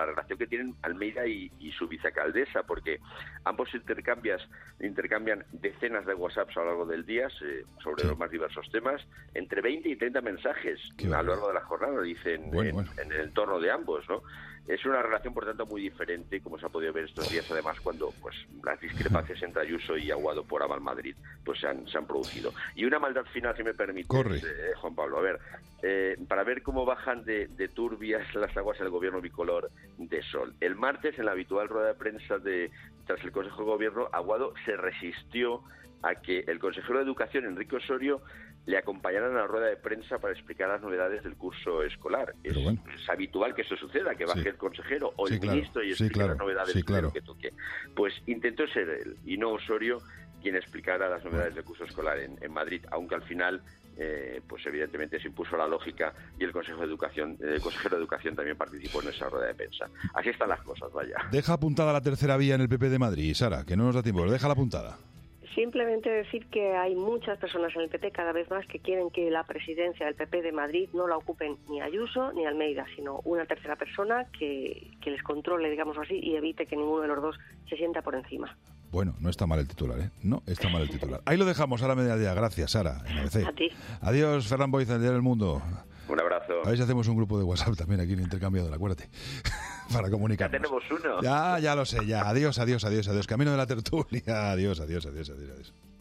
la relación que tienen Almeida y, y su vicealcaldesa, porque ambos intercambias, intercambian decenas de WhatsApps a lo largo del día eh, sobre sí. los más diversos temas, entre veinte y treinta mensajes Qué a lo largo de la jornada, dicen bueno, en, bueno. en el entorno de ambos, ¿no? Es una relación, por tanto, muy diferente, como se ha podido ver estos días, además, cuando pues las discrepancias entre Ayuso y Aguado por Aval Madrid pues se han, se han producido. Y una maldad final, si me permite, eh, Juan Pablo, a ver, eh, para ver cómo bajan de, de turbias las aguas del gobierno bicolor de Sol. El martes, en la habitual rueda de prensa de tras el Consejo de Gobierno, Aguado se resistió a que el consejero de Educación, Enrique Osorio, le acompañaran a la rueda de prensa para explicar las novedades del curso escolar. Es, bueno. es habitual que eso suceda, que baje sí. el consejero o sí, el claro. ministro y sí, explique claro. las novedades sí, claro. que toque. Pues intentó ser él, y no Osorio, quien explicara las novedades bueno. del curso escolar en, en Madrid, aunque al final, eh, pues evidentemente se impuso la lógica y el Consejo de Educación, el consejero de Educación también participó en esa rueda de prensa. Así están las cosas, vaya. Deja apuntada la tercera vía en el P P de Madrid, Sara, que no nos da tiempo, deja la apuntada. Simplemente decir que hay muchas personas en el P P cada vez más que quieren que la presidencia del P P de Madrid no la ocupen ni Ayuso ni Almeida, sino una tercera persona que, que les controle, digamos así, y evite que ninguno de los dos se sienta por encima. Bueno, no está mal el titular, ¿eh? No está mal el titular. Ahí lo dejamos a la mediodía. Gracias, Sara, en A B C. A ti. Adiós, Ferran Boiz, el Diario del Mundo. Un abrazo. A ver si hacemos un grupo de WhatsApp también aquí en Intercambiador, acuérdate, para comunicarnos. Ya tenemos uno. Ya, ya lo sé, ya. Adiós, adiós, adiós, adiós. Camino de la tertulia. Adiós, adiós, adiós, adiós. adiós.